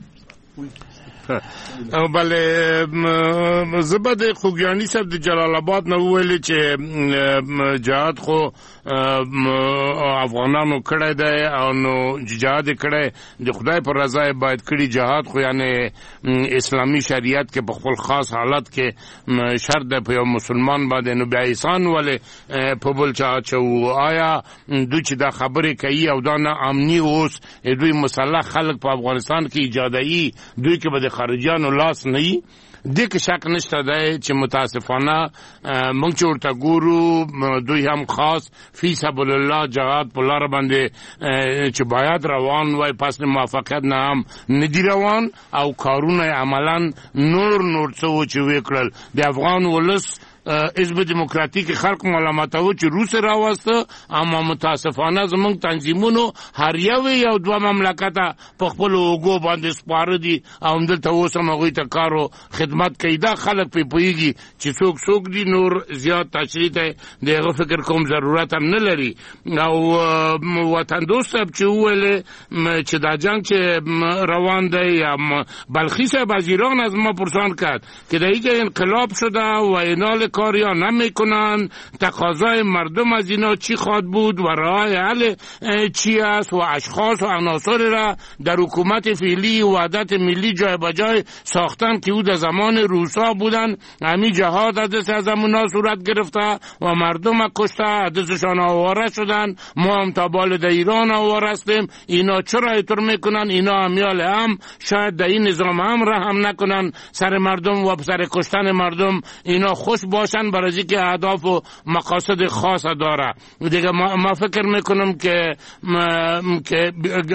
او بله زبد خوګیانی صاحب د جلال آباد نه ویل چې جهاد خو افغانانو کړه دی او نو جهاد کړه د خدای پر رضا باید کړي جهاد خو یعنی اسلامی شریعت کې په خپل خاص حالت کې شرط ده په یو مسلمان باندې نو بیا احسان ولې په بل چا چو آیا دوی چې دا خبره کوي او دا نه امني اوس دوی مسلح خلک په افغانستان کې ایجادایي دوی کې به خارجيانو لاس نه وي د کې شک نشته دی چې متاسفانه موږ چې ورته ګورو دوی هم خاص فی سبیل الله جهاد په لار باندې چې باید روان وای پس موافقت نه هم ندی روان او کارونه عملا نور نور څه و چې وکړل د افغان ولس حزب دموکراتیک خلق ملامتاو چې روس راوسته اما متاسفانه زمونږ تنظیمونو هر یو یو دوه مملکته په خپل اوګو باندې سپاره دي او دلته اوس هم هغوی ته کارو خدمت کوي دا خلک پې پوهېږي چې څوک څوک دي نور زیات تشریح ته د هغه فکر کوم ضرورت هم نه لري او وطن دوست صاحب چې وویلې چې دا جنگ چې روان دی یا بلخی صاحب از ایران از ما پرسان کرد که در اینجا انقلاب شده و اینال کار یا نمیکنن تقاضای مردم از اینا چی خواد بود و راه حل چی است و اشخاص و عناصر را در حکومت فعلی وحدت ملی جای بجای ساختن که او در زمان روسا بودن همین جهاد حدث از همونا صورت گرفته و مردم کشته حدثشان آواره شدن ما هم تا بال در ایران آواره هستیم اینا چرا اینطور میکنن اینا همیال هم شاید در این نظام هم رحم نکنن سر مردم و سر کشتن مردم اینا خوش با باشن برای اینکه اهداف و مقاصد خاص داره. دیگه ما, ما فکر میکنم که که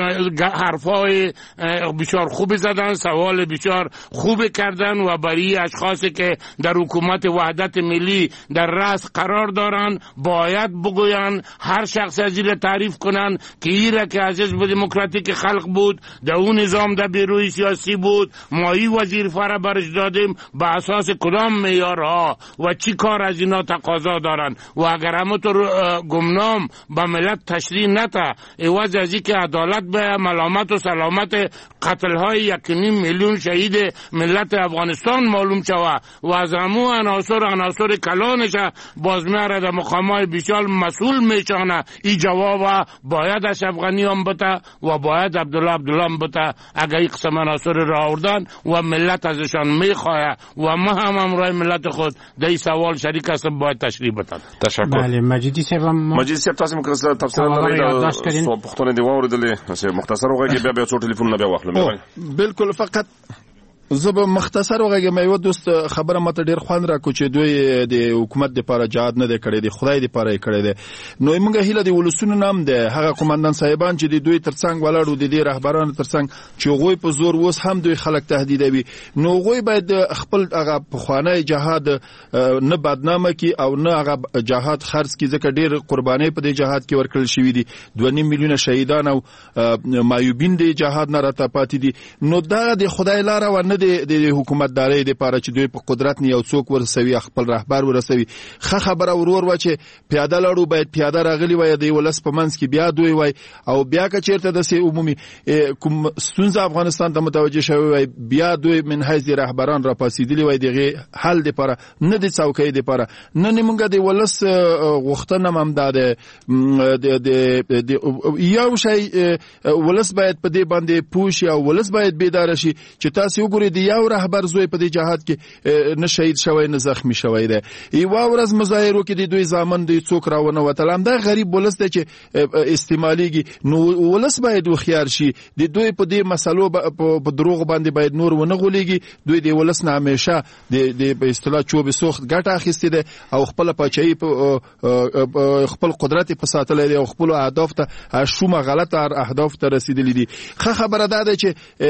حرفای بسیار خوب زدن، سوال بسیار خوب کردن و برای اشخاصی که در حکومت وحدت ملی در رأس قرار دارن باید بگوین، هر شخص از این تعریف کنن که ایره که از حزب دموکراتیک خلق بود، در اون نظام در بیروی سیاسی بود، ما این وظیفه را برش دادیم به اساس کدام معیارها و چی کار از اینا تقاضا دارن و اگر همونطور گمنام به ملت تشریح نتا عوض از اینکه عدالت به ملامت و سلامت قتل های یک نیم میلیون شهید ملت افغانستان معلوم شود و از همون عناصر عناصر کلانش باز میاره در مقامای بسیار مسئول میشانه. این جواب باید اشرف غنی هم بته و باید عبدالله عبدالله هم بته اگر این قسم عناصر را آوردن و ملت ازشان میخواه و ما هم امرای ملت خود در این سوال شریک هستم باید تشریح بتن. تشکر. بله مجیدی صاحب مجیدی صاحب تاسو مکرسه تفسیر لري سو پختونه دی واوریدلې مختصر وګړي بیا بیا څو ټلیفون بیا واخلم. بالکل فقط زه به مختصر وغږم. یو دوست خبره ماته ډیر خوند راکو چې دوی د حکومت لپاره جهاد نه دی کړی دی، خدای لپاره یې کړی دی. نو موږ هیله د ولسونو نام دی هغه قومندان صاحبان چې د دوی ترڅنګ ولاړو د دې رهبرانو ترڅنګ چې غوی په زور وس هم دوی خلک تهدیدوي، نو غوی باید خپل هغه پخوانی جهاد نه بدنامه کی او نه هغه جهاد خرڅ کی، ځکه ډیر قرباني په دې جهاد کې ورکړل شوې دي، دوه نیم میلیونه شهیدان او مایوبین د جهاد نه راته پاتې دي. نو دا د خدای لاره و نه د حکومت داري د پاره چې دوی په قدرت نه یو څوک ورسوي خپل رهبر ورسوي. خه خبره ورور و چې پیاده لړو باید پیاده راغلی وای د ولس په منځ کې بیا دوی وای او بیا که چیرته د سي عمومي کوم ستونزه افغانستان ته متوجه شوی وای بیا دوی من حیث رهبران را پاسیدلی وای دغه حل د پاره نه د څوکۍ د پاره نه نیمګه د ولس غوښتنه هم داده د یو شی ولس باید په دې باندې پوښي او ولس باید بیدار شي چې تاسو وګورئ د یو رهبر زوی په دې جهاد کې نه شهید شوی نه زخمی شوی دی. یو ورځ مظاهرو کې د دوی ځامن د څوک راونه وتلم دا غریب ولس دی چې استعماليږي. نو ولس باید وخیار شي د دوی په دې مسلو په دروغ باندې باید نور ونه غولېږي. دوی د ولس نه همیشه د په اصطلاح چوب سوخت ګټه اخیستې ده او خپل پچای په خپل قدرت په ساتلې دي او خپل اهداف ته شومه غلطه اهداف ته رسیدلې دي. خه خبره ده چې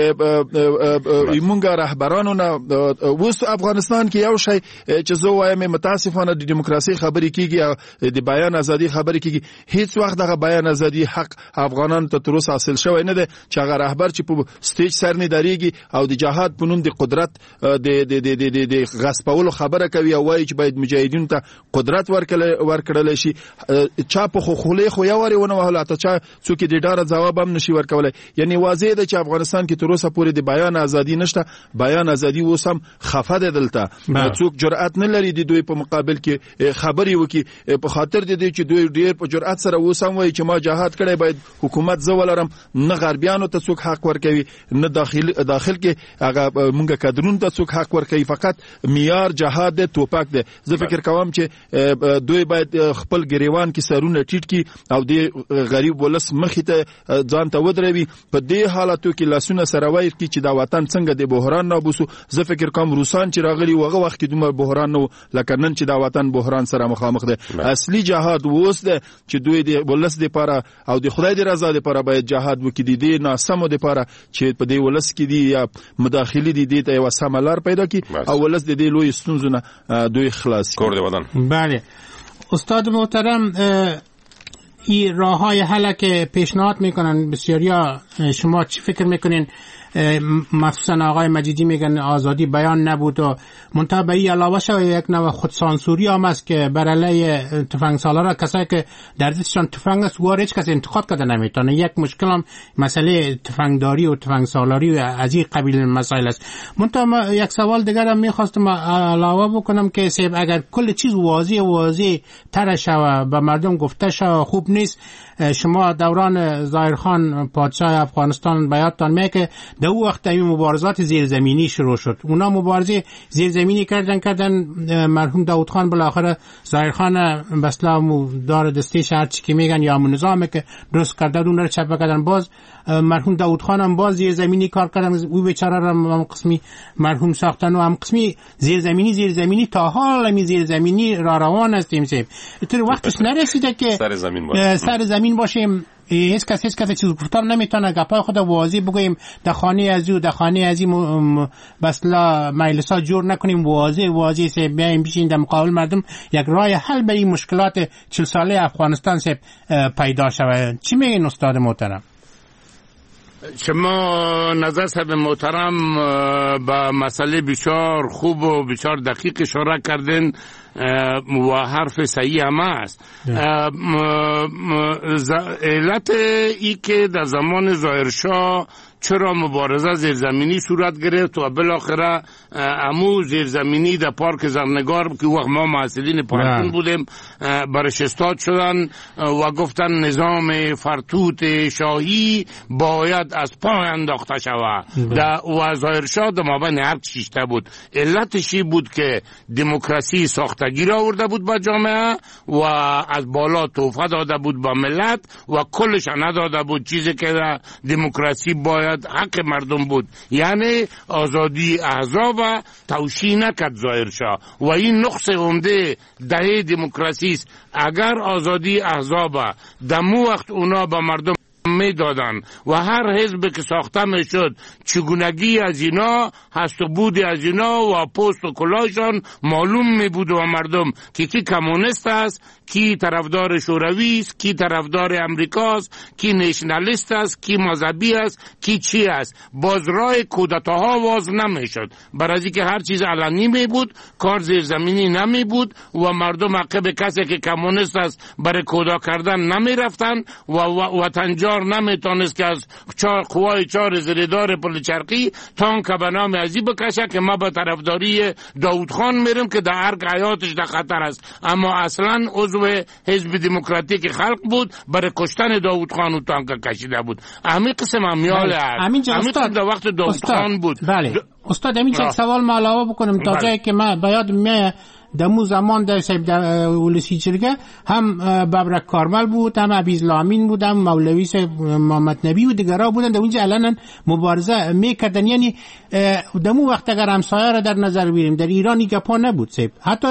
موږ رهبرانو نه اوس افغانستان کې یو شی چې زه وایم متاسفانه د دیموکراسي خبرې کیږي د بیان ازادي خبرې کیږي، هیڅ وخت دغه بیان ازادي حق افغانانو ته تر اوسه حاصل شوی نه دی چې هغه رهبر چې په سټیج سر نه دریږي او د جهاد په نوم د قدرت د د د د غصبولو خبره کوي او وایي چې باید مجاهدینو ته قدرت ورکړل ورکړل شي. چا په خو خولې خو یو ورونه وهله ته چا څوک د ډاره جواب هم نشي ورکولای. یعنی واضح ده چې افغانستان کې تر اوسه پورې د بیان ازادي نشته، بیان ازادي اوس هم خفه ده دلته. څوک جرأت نه لري د دوی په مقابل کې خبري وکي په خاطر د دې چې دوی ډیر په جرأت سره اوس هم وایي چې ما جهاد کړی باید حکومت زه ولرم. نه غربیانو ته څوک حق ورکوي نه داخل داخل کې هغه مونږ کادرونو ته څوک حق ورکوي، فقط معیار جهاد ده توپک ده. زه فکر کوم چې دوی باید خپل ګریوان کې سرونه ټیټ کی او د غریب ولس مخې ته ځان ته ودروي. په دې حالاتو کې لاسونه سره وایي چې دا وطن څنګه د بحران نه بوسو. زه فکر کوم روسان چې راغلي وغه وخت کې دومره بحران نو لکه نن چې دا وطن بحران سره مخامخ ده. اصلي جهاد ووس ده چې دوی د ولس لپاره او د خدای د رضا لپاره باید جهاد وکړي. دي نه سمو لپاره چې په دې ولس کې دي یا مداخلي دي دي ته یو سملار پیدا کی او ولس د دې لوی ستونزونه دوی خلاص کور دی وطن. بله استاد محترم، این راههای حل که پیشنهاد میکنن بسیاریا، شما چی فکر میکنین؟ مخصوصا آقای مجیدی میگن آزادی بیان نبود و منتها به این علاوه شو یک نوع خودسانسوری هم است که بر علیه تفنگ سالارا کسایی که در دستشان تفنگ است وار هیچ کس انتقاد کرده نمیتونه. یک مشکل هم مسئله تفنگداری و تفنگ سالاری و از این قبیل مسائل است. منتها یک سوال دیگر هم میخواستم علاوه بکنم که سیب اگر کل چیز واضح واضح تر شوه به مردم گفته شوه خوب نیست. شما دوران ظاهرخان پادشاه افغانستان بیاتان میگه در اون وقت این مبارزات زیرزمینی شروع شد. اونا مبارزه زیرزمینی کردن کردن مرحوم داوود خان بالاخره ظاهر خان بسلا دار دسته شهر چی که میگن یا همون نظامی که درست کرده اون رو چپه کردن. باز مرحوم داوود خان هم باز زیرزمینی کار کردن، او بیچاره را هم قسمی مرحوم ساختن و هم قسمی زیرزمینی زیرزمینی تا حال می زیرزمینی را روان هستیم سیب. تو وقتش نرسیده که سر زمین باشه سر زمین باشیم. هیچ کس هیچ کس چیز گفتن نمیتونه گپای خود واضح بگویم در خانه از او در خانه از این بسلا مجلسا جور نکنیم، واضح واضح سه بیایم بشین در مقابل مردم یک راه حل برای مشکلات چهل ساله افغانستان سه پیدا شود. چی میگین استاد محترم؟ شما نظر صاحب محترم با مسئله بسیار خوب و بسیار دقیق اشاره کردین و حرف صحیح هم است. علت ای که در زمان ظاهرشاه چرا مبارزه زیرزمینی صورت گرفت و بالاخره امو زیرزمینی در پارک زرنگار که وقت ما محصلین پارکون بودیم برش استاد شدن و گفتن نظام فرتوت شاهی باید از پای انداخته شود و ظاهرشاه در مابین هر شیشته بود. علتش بود که دموکراسی ساختگی را آورده بود با جامعه و از بالا تحفه داده بود با ملت و کلش نداده بود چیزی که دموکراسی باید حق مردم بود، یعنی آزادی احزاب توشیح نکرد ظاهرشاه و این نقص عمده دهه دموکراسی است. اگر آزادی احزاب دمو وقت اونا با مردم می دادن و هر حزب که ساخته می شد چگونگی از اینا هست و بود از اینا و پست و کلاشان معلوم می بود و مردم که کی کمونیست است، کی طرفدار شوروی است، کی طرفدار امریکاست، کی نیشنالیست است، کی مذهبی است، کی چی است. باز راه کودتاها واز نمی شد برای اینکه هر چیز علنی می بود، کار زیرزمینی نمی بود و مردم عقب کسی که کمونیست است برای کودا کردن نمی رفتن و وطنجار نمیتونست که از چهار قوای چهار زیردار پل چرخی تانک به نام ازی بکشه که ما به طرفداری داوود خان میرم که در ارگ حیاتش در خطر است، اما اصلا عضو حزب دموکراتیک خلق بود برای کشتن داوود خان و تانک کشیده بود. همین قسم همیال هست همین قسم در وقت داوود خان بود. بله د... استاد همین یک سوال ما علاوه بکنم تا جایی که من بیاد می دمو زمان در سیب در ولسی جرگه هم ببرک کارمل بود، هم عبیز لامین بود، هم مولوی سیب محمد نبی و دیگرها بودن در اونجا الان مبارزه میکردن. یعنی دمو وقت اگر همسایه را در نظر بگیریم در ایرانی گپا نبود سیب، حتی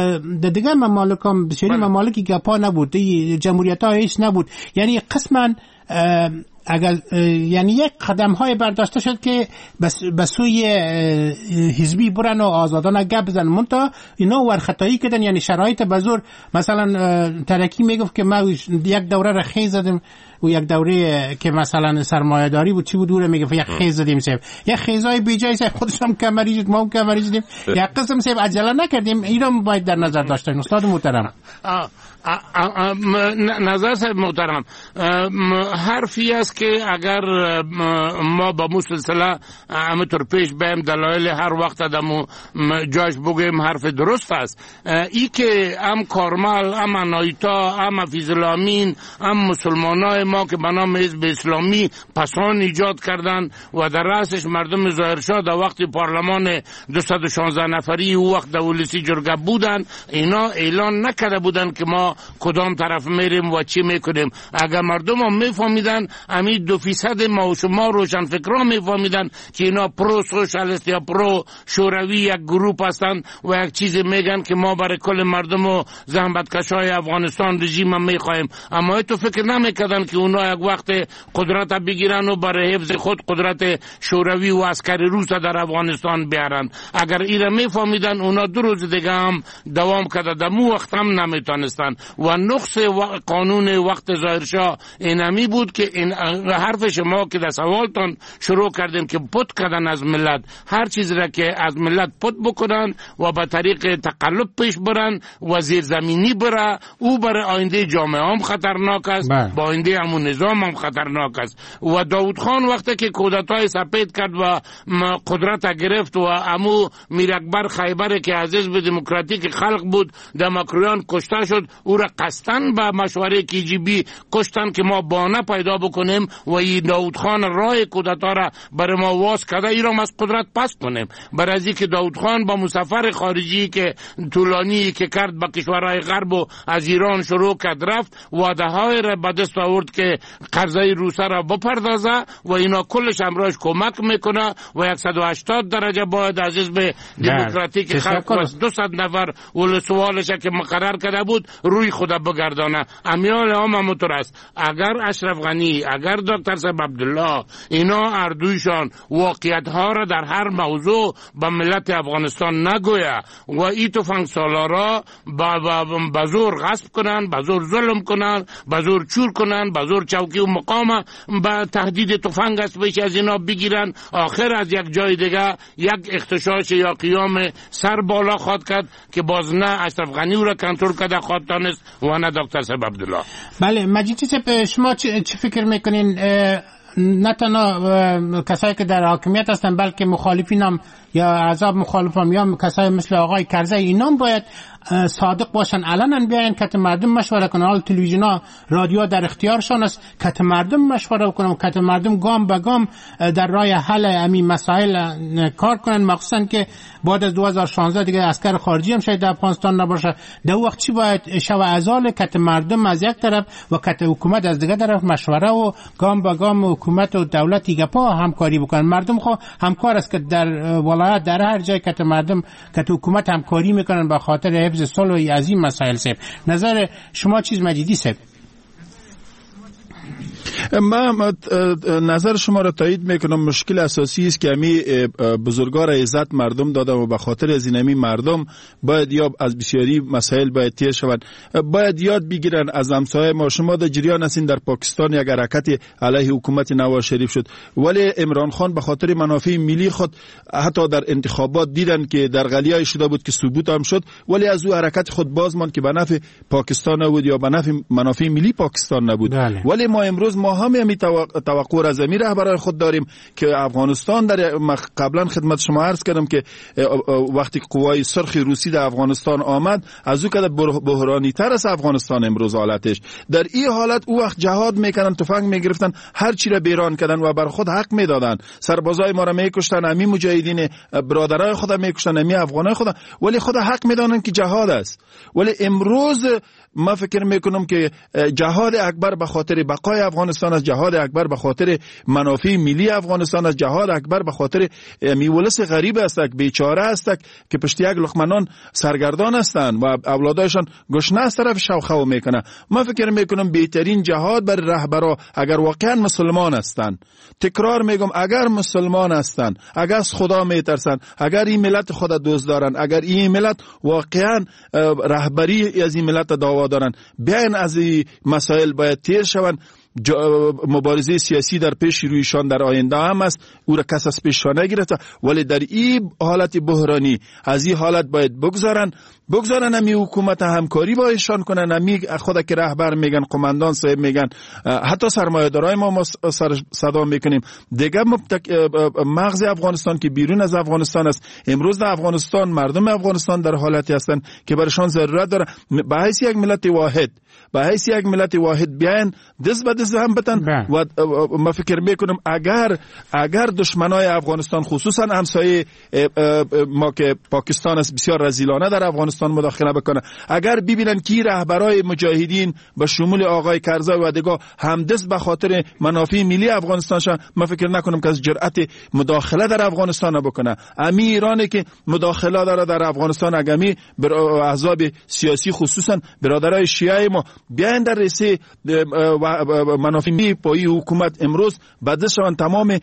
در دیگر ممالک هم بسیاری ممالکی گپا نبود، جمهوریت ها هیچ نبود. یعنی قسما اگر یعنی یک قدم های برداشته شد که بس بسوی حزبی برن و آزادانه گپ بزنن، منتها اینا ورخطایی کردن. یعنی شرایط بزرگ مثلا ترکی میگفت که ما یک دوره را خیز زدیم و یک دوره که مثلا سرمایه داری بود چی بود دوره میگفت یک خیز زدیم سیب، یک خیزای بیجای سیب خودش هم کمری زد ما هم کمری زدیم یک قسم سیب عجله نکردیم. اینا باید در نظر داشته. استاد محترم نظر صاحب محترم حرفی است که اگر ما با مسلسله همطور پیش بیم دلایل هر وقت دمو جاش بگیم حرف درست است. ای که هم کارمل هم انایتا هم فیض‌الامین هم مسلمانای ما که به نام حزب اسلامی پسان ایجاد کردن و در رأسش مردم ظاهرشاه در وقت پارلمان دویست و شانزده نفری او وقت دولسی جرگه بودن، اینا اعلان نکرده بودن که ما کدام طرف میریم و چی میکنیم. اگر مردم هم میفهمیدن همین دو فیصد ما و شما روشن فکران میفهمیدن که اینا پرو سوشالیست یا پرو شوروی یک گروپ هستن و یک چیز میگن که ما برای کل مردم و زحمتکشای افغانستان رژیم هم میخوایم، اما تو فکر نمیکردن که اونا یک وقت قدرت بگیرن و برای حفظ خود قدرت شوروی و عسکر روس در افغانستان بیارن. اگر اینا میفهمیدن اونا دو روز دیگه هم دوام کرده دمو وقت هم نمیتونستن. و نقص و قانون وقت ظاهرشاه اینمی بود که این حرف شما که در سوالتان شروع کردیم که پت کردن از ملت، هر چیز را که از ملت پت بکنن و به طریق تقلب پیش برن و زیرزمینی بره، او برای آینده جامعه هم خطرناک است، با آینده همون نظام هم خطرناک است. و داوود خان وقتی که کودتای سپید کرد و قدرت گرفت و امو میر اکبر خیبر که از حزب دموکراتیک خلق بود دموکریان کشته شد، او را قصدن به مشوره کی جی بی کشتن که ما بانه پیدا بکنیم و این داوود خان راه کودتا را برای ما واس کرده ای را از قدرت پس کنیم. برای از اینکه داوود خان با مسافر خارجی که طولانی که کرد به کشورهای غرب و از ایران شروع کرد رفت وعده های را به دست آورد که قرضه روسا را بپردازه و اینا کلش امراش کمک میکنه و صد و هشتاد درجه باید از حزب دموکراتیک خلق و دویست نفر ول سوالش که مقرر کرده بود روی خود بگردانه. امیال هم همونطور است. اگر اشرف غنی، اگر دکتر صاحب عبدالله اینا اردویشان واقعیت ها را در هر موضوع به ملت افغانستان نگویا و ای تفنگ سالارا به زور غصب کنن، به زور ظلم کنن، به زور چور کنن، به زور چوکی و مقام به تهدید تفنگ است بیش از اینا بگیرن، آخر از یک جای دیگه یک اختشاش یا قیام سر بالا خواد کرد که باز نه اشرف غنی او را کنترل کرده خواد دانست و نه دکتر صاحب عبدالله. بله مجید صاحب شما چه فکر میکنین نه تنها کسایی که در حاکمیت هستن بلکه مخالفین هم یا احزاب مخالف هم یا کسایی مثل آقای کرزی اینا هم باید صادق باشن، علنا بیاین که مردم مشوره کنن. حال تلویزیون‌ها رادیو در اختیارشان است که مردم مشوره کنن، که مردم گام به گام در راه حل همین مسائل کار کنن، مخصوصا که بعد از دو هزار و شانزده دیگه عسکر خارجی هم شاید در افغانستان نباشه. در وقت چی باید شو ازال که مردم از یک طرف و که حکومت از دیگه طرف مشوره و گام به گام حکومت و دولت دیگه پا همکاری بکنن. مردم خو همکار است که در ولایت در هر جای که مردم که حکومت همکاری میکنن به خاطر حفظ صلح از این مسائل. صاحب نظر شما چیز مجیدی صاحب؟ من نظر شما را تایید میکنم. مشکل اساسی است که امی بزرگار عزت مردم دادن و به خاطر از این امی مردم باید یا از بسیاری مسائل باید تیر شوند، باید یاد بگیرن از همسایه ما. شما در جریان هستین در پاکستان یک حرکت علیه حکومت نواز شریف شد، ولی عمران خان به خاطر منافع ملی خود حتی در انتخابات دیدن که در غلیای شده بود که ثبوت هم شد، ولی از او حرکت خود باز ماند که به نفع پاکستان نبود یا به نفع منافع ملی پاکستان نبود. بله. ولی ما امروز ما هم همی توقع از امیر رهبران خود داریم که افغانستان در قبلا خدمت شما عرض کردم که وقتی قوای سرخ روسی در افغانستان آمد از او که بحرانی تر از افغانستان امروز حالتش. در این حالت او وقت جهاد میکردن، تفنگ میگرفتن، هر چی را بیران کردن و بر خود حق میدادن. سربازای ما را میکشتن، امی مجاهدین برادرای خود میکشتن، امی افغانای خود، ولی خود حق میدانن که جهاد است. ولی امروز ما فکر میکنم که جهاد اکبر به خاطر بقای افغانستان است، جهاد اکبر به خاطر منافع ملی افغانستان است، جهاد اکبر به خاطر میولس غریب است، بیچاره است که پشت یک لقمنان سرگردان هستند و اولادایشان گشنه از طرف شوخو میکنه. ما فکر میکنم بهترین جهاد بر رهبرا اگر واقعا مسلمان هستند، تکرار میگم اگر مسلمان هستند، اگر از خدا میترسند، اگر این ملت خود دوست دارن، اگر این ملت واقعا رهبری از این ملت دعوا دارن، بیاین از این مسائل باید تیر شوند. مبارزه سیاسی در پیش رویشان در آینده هم است، او را کس از پیش نگرفته، ولی در این حالت بحرانی از این حالت باید بگذارن بگذارن امی حکومت همکاری با ایشان کنن. امی خود که رهبر میگن، قماندان صاحب میگن، حتی سرمایه‌دارای ما ما صدا میکنیم دیگه مغز افغانستان که بیرون از افغانستان است. امروز در افغانستان مردم افغانستان در حالتی هستند که برشان ضرورت داره به حیث یک ملت واحد به حیث یک ملت واحد بیاین دست به دست هم بتن. و ما فکر میکنم اگر اگر دشمنای افغانستان خصوصا همسایه ما که پاکستان است بسیار رذیلانه در افغانستان مداخله بکنه، اگر ببینن که رهبرای مجاهدین به شمول آقای کرزی و دیگه همدست به خاطر منافع ملی افغانستان شن، ما فکر نکنم که از جرأت مداخله در افغانستان بکنه. امی ایرانی که مداخله داره در افغانستان، اگمی بر احزاب سیاسی خصوصا برادرای شیعه ما بیاین در رسه منافع ملی پای حکومت امروز بعد شون تمام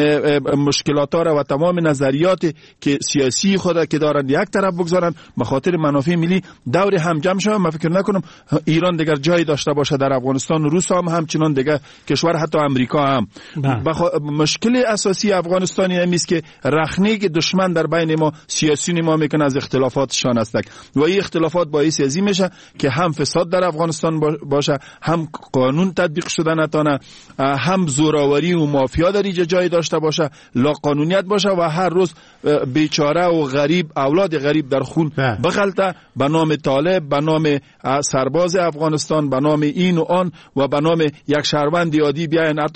مشکلات را و تمام نظریات که سیاسی خود که دارن یک طرف بگذارن به خاطر منافع ملی دور هم جمع شوند. من فکر نکنم ایران دیگر جایی داشته باشه در افغانستان. روس هم همچنان دیگر کشور، حتی امریکا هم. بخ... مشکل اساسی افغانستانی است که رخنه که دشمن در بین ما سیاسی ما میکنه از اختلافاتشان است و این اختلافات باعث ازی میشه که هم فساد در افغانستان باشه، هم قانون تطبیق شده نتانه هم زوراوری و مافیا در اینجا جای داشته باشه، لا قانونیت باشه و هر روز بیچاره و غریب، اولاد غریب در خون بغلطه به نام طالب، به نام سرباز افغانستان، به نام این و آن و به نام یک شهروند عادی بیاین حتی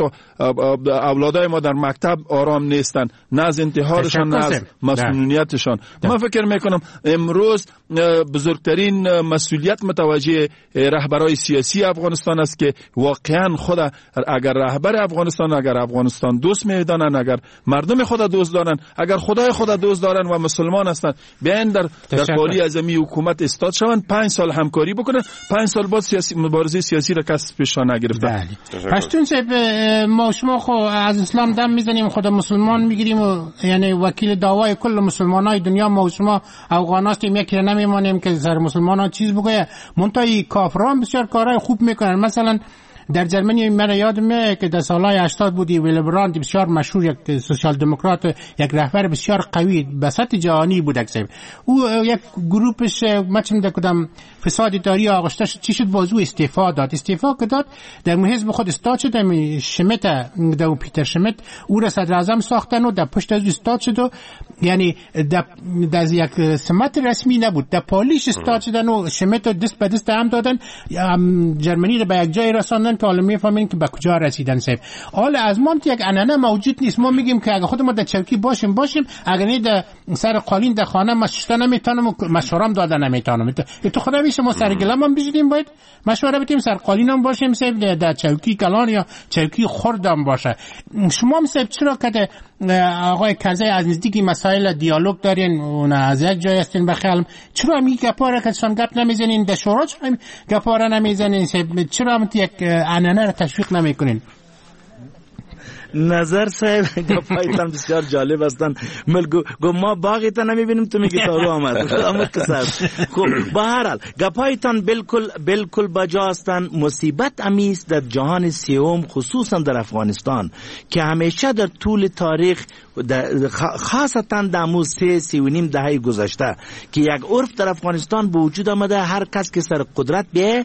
اولادای ما در مکتب آرام نیستن، نه از انتحارشان نه از مسئولیتشان. من فکر میکنم امروز بزرگترین مسئولیت متوجه رهبرای سیاسی افغانستان است که واقعا خود اگر رهبر افغانستان، اگر افغانستان دوست میدانن، اگر مردم خود دوست دارن، اگر خدای خود دوست دارن و مسلمان هستند، بیاین در در پالی اعظمی حکومت استاد شوند، پنج سال همکاری بکنن، پنج سال بعد سیاسی مبارزه سیاسی را کس پیش نگرفتن. پشتون صاحب ما شما خو از اسلام دم میزنیم، خود مسلمان میگیریم و یعنی وکیل دعوای کل مسلمانای دنیا ما و شما افغان هستیم، یکی نمیمانیم که سر مسلمانان چیز بگه. منتهی کافران بسیار کارهای خوب میکنن. مثلا در جرمنی من یادم میاد که در سالهای هشتاد بودی ویلی براند بسیار مشهور، یک سوسیال دموکرات، یک رهبر بسیار قوی به سطح جهانی بود. اکسب او یک گروپش مچم در کدام فساد داری آغشته چی شد، بازو استعفا داد. استعفا که داد در حزب خود استاد شد، شمت در پیتر شمت او را صدر اعظم ساختن و در پشت از استاد شد و یعنی در, در یک سمت رسمی نبود، در پالیش استاد شدن و شمت دست به دست هم دادن، جرمنی را به یک جای رساندن که حالا میفهمین که به کجا رسیدن. صاحب حالا از ما یک انانه موجود نیست. ما میگیم که اگه خود ما در چوکی باشیم باشیم، اگر نه در سر قالین در خانه مشورت نمیتونم و مشورم دادن نمیتونم. تو خدا میشه ما سر گلم هم بشینیم، باید مشوره بدیم، سر قالین هم باشیم، صاحب در چوکی کلان یا چوکی خردم باشه. شما صاحب چرا که آقای کرزی از نزدیکی مسائل دیالوگ دارین و از یک جای هستین بخیالم، چرا می گپاره که شان گپ نمیزنین در شورا، چرا گپاره نمیزنین؟ چرا هم یک انانه را تشویق نمیکنین؟ نظر صاحب گپایتان بسیار جالب هستن. ملگو گو ما باغیتا نمیبینیم تو میگی تارو آمد اما کسر. خب با هر حال گپایتان بالکل بالکل بجا هستن. مصیبت امیست در جهان سیوم، خصوصا در افغانستان که همیشه در طول تاریخ خاصتا در اموز سه سی و نیم دهه گذشته که یک عرف در افغانستان به وجود آمده، هر کس که سر قدرت بیه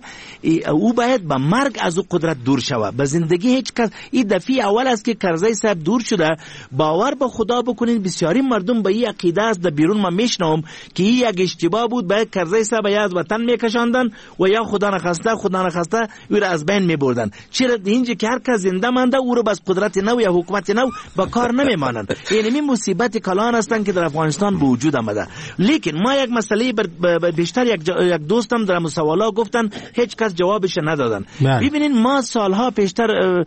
او باید به مرگ از او قدرت دور شود. به زندگی هیچ کس. این دفعه اول است که کرزی صاحب دور شده. باور به خدا بکنید بسیاری مردم به این عقیده است، در بیرون ما میشنوم که این یک اشتباه بود، باید کرزی صاحب یا از وطن میکشاندن و یا خدا نخواسته خدا نخواسته او را از بین میبردن. چرا اینجا که هر کس زنده مانده او را بس قدرت نو یا حکومت نو با کار نمیمانند. یعنی این مصیبت کلان هستند که در افغانستان به وجود آمده. لیکن ما یک مسئله بیشتر یک, یک دوستم در مسوالا گفتن هیچ کس جوابش ندادن. ببینید ما سالها پیشتر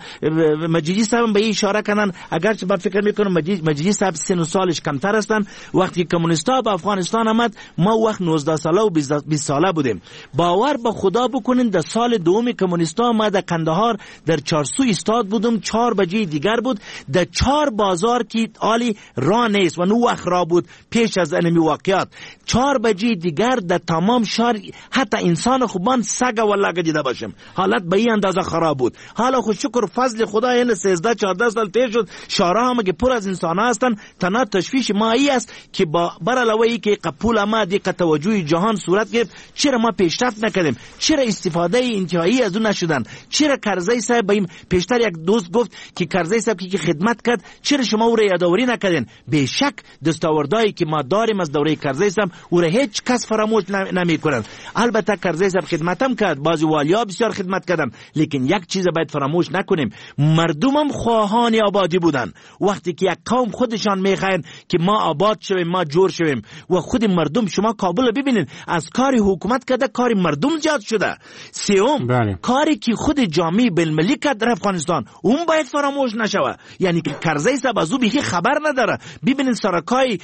مجیدی صاحب به این اشاره کردن، اگرچه من فکر میکنم مجیدی صاحب سن و سالش کمتر هستن. وقتی کمونیستا به افغانستان آمد ما وقت نوزده ساله و بیست ساله بودیم. باور به خدا بکنین در سال دوم کمونیستا ما در قندهار در چارسو استاد بودم، چهار بجه دیگر بود، در چهار بازار کی عالی راه نیست و نو وقت را بود پیش از انمی واقعات. چهار بجه دیگر در تمام شهر حتی انسان خوبان سگ و لگه دیده باشم. حالت به این اندازه خراب بود. حالا خود شکر فضل خدا این سیزده چهارده سال تیر شد، شهرها هم که پر از انسان هستن. تنها تشویش ما ای است که با بر علاوه ای که قبول ما دیگه توجه جهان صورت گرفت، چرا ما پیشرفت نکردیم؟ چرا استفاده انتهایی از اون نشدن؟ چرا کرزی صاحب بیم پیشتر یک دوست گفت که کرزی صاحب که خدمت کرد چرا شما او را یادآوری نکردین؟ به شک دستاوردهایی که ما داریم از دوره کرزی صاحب او را هیچ کس فراموش نمیکنن. البته کرزی صاحب خدمتم کرد، بعضی والیا بسیار خدمت کردم، لیکن یک چیز باید فراموش نکنیم، مردمم خواهان آبادی بودن. وقتی که یک قوم خودشان میخواین که ما آباد شویم، ما جور شویم، و خود مردم، شما کابل ببینید از کاری حکومت کرده کاری مردم زیاد شده. سوم بله. کاری که خود جامعه بالمللی کرد در افغانستان اون باید فراموش نشوه. یعنی که کرزی صاحب از او بیخی خبر نداره. ببینید سرکای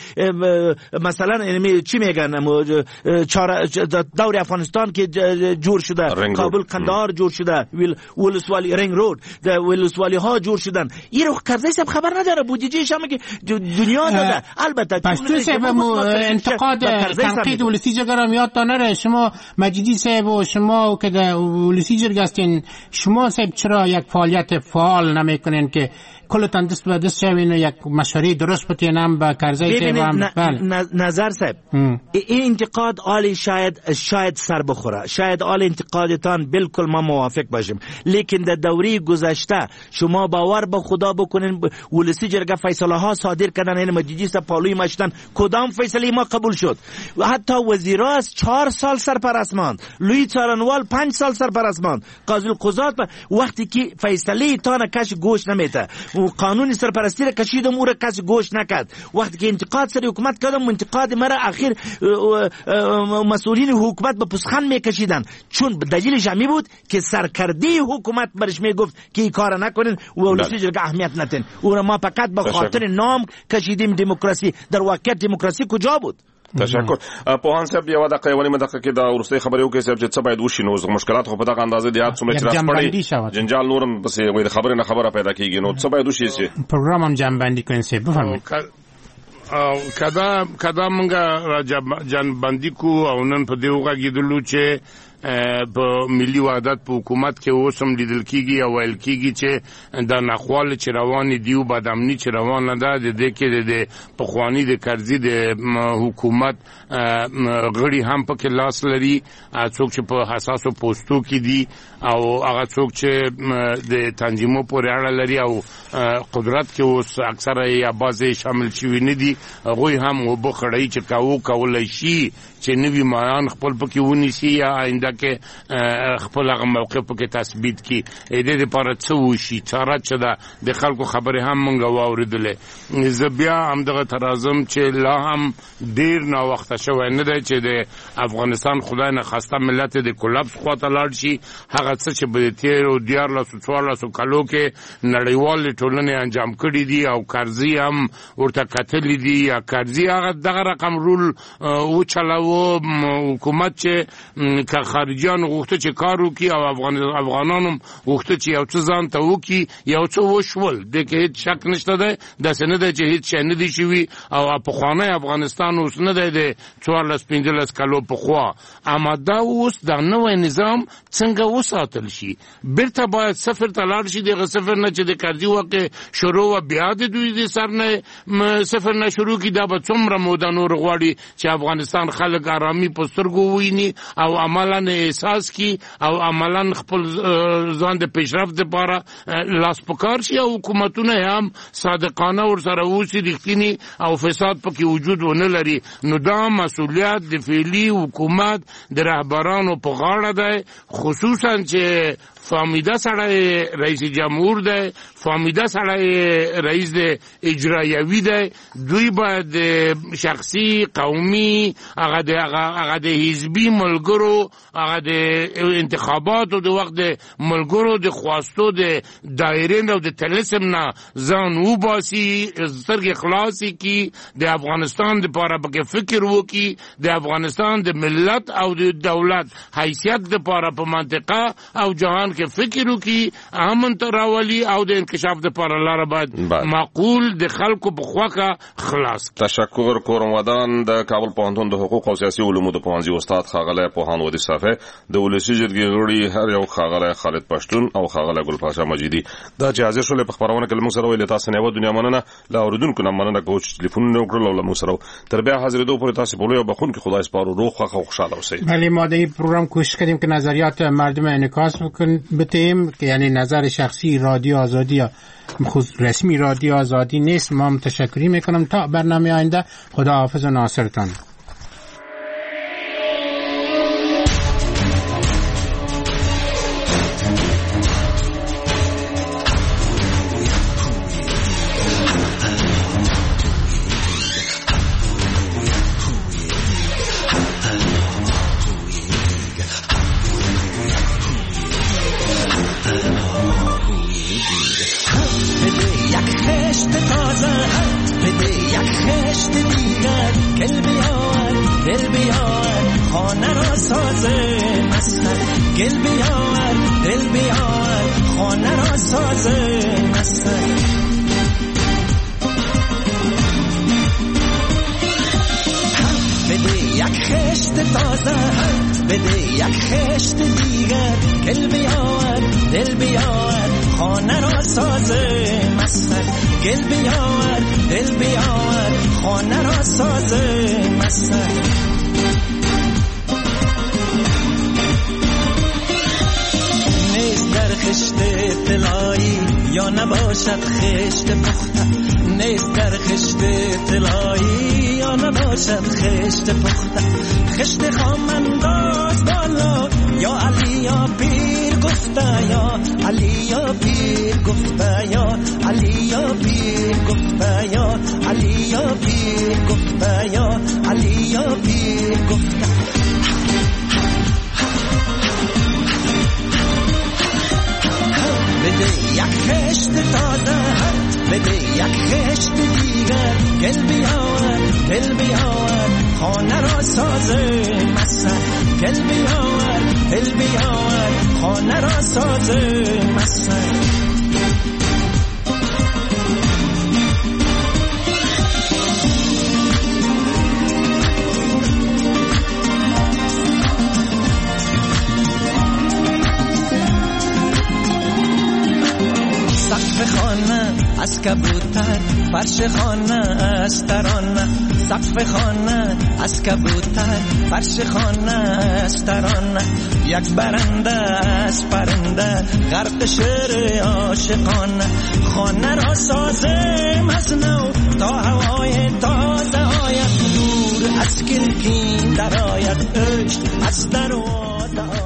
مثلا چی میگن دور افغانستان که جور شده، کابل قندهار جور شده، ولسوالی رنگ رود، ولسوالی ها جور شدن. این رو کرزی صاحب خبر نداره. بودجهش هم که دنیا داده. البته پشتو صاحب انتقاد تنقید ولسی جرگرم یاد تا نره. شما مجیدی صاحب و شما که در ولسی جرگ هستین، شما صاحب چرا یک فعالیت فعال نمیکنین که کلتان دست به دست شوین و یک مشوره درست بتینم با کرزی که بله نظر صاحب این انتقاد آلی شاید شاید سر بخوره، شاید آل انتقادتان بالکل ما موافق باشیم، لیکن در دوره گذشته شما باور به خدا بکنین ولسی جرگه فیصله ها صادر کردن، این مجلس پالوی مشتن کدام فیصله ما قبول شد؟ و حتی وزیراست چهار سال سرپرست ماند، لوی څارنوال پنج سال سرپرست ماند، قاضی القضات وقتی که فیصله تانه کش گوش نمیده و قانون سرپرستی را کشیدم او را کس گوش نکرد، وقتی که انتقاد سر حکومت کردم انتقاد مرا اخیر مسئولین حکومت به پسخند میکشیدن، چون دلیلش همی بود که سرکردی حکومت برش میگفت که این کار نکنین و ولسی جرگه اهمیت ندین، او را ما فقط به خاطر نام کشیدیم دموکراسی، در واقع دموکراسی کجا بود؟ تشکر. پوهان صاحب یو دقیقه یو نیمه دقیقه کې دا ورسته خبرې وکړي صاحب چې څه باید وشي، نو مشکلات خو په دغه اندازې دي یاد څومره چې راځي جنجال نورم پسې وې خبرې نه خبره پیدا کیږي، نو څه باید وشي چې پروګرام هم جنبندي کړئ صاحب بفرمایئ. کدا کدا مونږه جنبندي کو او نن په دې وغږیدلو چې په ملي وحدت په حکومت کې اوس هم لیدل کیږي او ویل کیږي چې د ناخوال چې روان دي او بدامني چې روان ده د دې کې د پخوانی د کرزي د حکومت غړي هم په کې لاس لري، څوک چې په حساسو پوسټو کې دي او هغه څوک چې د تنظیمو پورې اړه لري او قدرت کې اوس اکثره یا بعضې شامل شوي نه دي، هغوی هم اوبه خړی چې کاو کولی شي چې نوي مایان خپل پکې ونیسي یا آینده کې خپل هغه موقف پکې تثبیت کړي. د دې دپاره څه وشي چاره چې ده د خلکو خبرې هم مونږ واورېدلې. زه بیا همدغه ته راځم چې لا هم ډېر ناوخته شوی نه دی چې د افغانستان خدای نخواسته ملت د کولپس خواته لاړ شي. هغه څه چې به د تېرو دیارلسو څوارلسو کلو کې نړیوالې ټولنې انجام کړي دي او کرزي هم ورته کتلي دي، یا کرزي هغه دغه رقم رول وچلوه حکومت چې که خارجیان غوښته چې کار وکړي او افغانان هم غوښته چې یو څه ځان ته وکړي یو څه وشول، دې کې هېڅ شک نشته دی، داسې نه دی چې هېڅ شی نه دي شوي او پخوانی افغانستان اوس نه دی د څوارلس پنځلس کلو پخوا. اما دا اوس دا نوی نظام څنګه وساتل شي؟ بیرته باید صفر ته لاړ شي، دغه صفر نه چې د کرزي واقع شروع و بیا د دوی د سر نه صفر نه شروع کړي. دا به څومره موده نور غواړي چې افغانستان خلک آرامي په سترګو وویني او عملا احساس کی او عملا خپل ځان د پیشرفت لپاره لاس په کار شي او حکومتونه هم صادقانه ورسره اوسي رښتینی او فساد پکې وجود ونه لري. نو دا مسؤلیت د فعلي حکومت د رهبرانو په غاړه دی، خصوصا چې فامیده سړی رئیس جمهور دی، فامیده سړی رئیس د اجرایوي دی، دوی باید شخصي قومي هغه د هغه د حزبي ملګرو هغه د انتخاباتو د وخت د ملګرو د خواستو د دایرې او د طلسم نه ځان وباسي، سترګې خلاصې کړي، د افغانستان دپاره پکې فکر وکړي، د افغانستان د ملت او د دولت حیثیت دپاره په منطقه او جهان کې فکر وکړي، امن ته راولي او د انکشاف دپاره لاره باید معقول د خلکو په خواکه خلاص کړي. تشکر کوم ودان د کابل پوهنتون د حقوق او سیاسي علومو د پوهنځي استاد ښاغلی پوهان ودي صافی، د ولسي جرګې غړي هر یو ښاغلی خالد پښتون او ښاغلی ګلپاچا مجیدي. دا چې حاضر شولې په خپرونه کې له موږ سره ویلې تاسو نه یوه دنیا مننه، له اورېدونکو نه مننه کوو چې تلیفونونه وکړل او له موږ سره تر بیا حاضرېدو پورې تاسې په لوی او بخښونکي خدای سپارو، روغ خوښ او خوشحاله اوسئ. بله ما در این پروگرام کوشش کردیم که نظریات مردم انعکاس بتیم که یعنی نظر شخصی رادیو آزادی یا رسمی رادیو آزادی نیست. ما تشکری میکنم تا برنامه آینده. خدا حافظ و ناصرتان. دل بیار دل بیار خانه را ساز مست مسخر گل بیار دل بیار خانه را ساز مسخر نیست در خشت طلایی یا نباشد خشت پخته نیست در خشت طلایی یا نباشد خشت پخته خشت خام انداز بالا یا علی یا پیر گفته یا علی یا پیر گفته یا علی یا پیر گفته یا علی یا پیر گفته یا علی یا پیر گفته بده یک خشت تازه بده یک خشت دیگر گل بیار دل بیار خانه را سازه مسخر گل بیار دل بیار خانه را سازه مسخر سقف خانه از کبوتر فرش خانه از ترانه سقف خانه از کبوتر فرش خانه از ترانه یک برنده از پرنده غرق شعر عاشقانه خانه را سازم از نو تا هوای تازه آید دور از کلکین در آید عشق از دروازه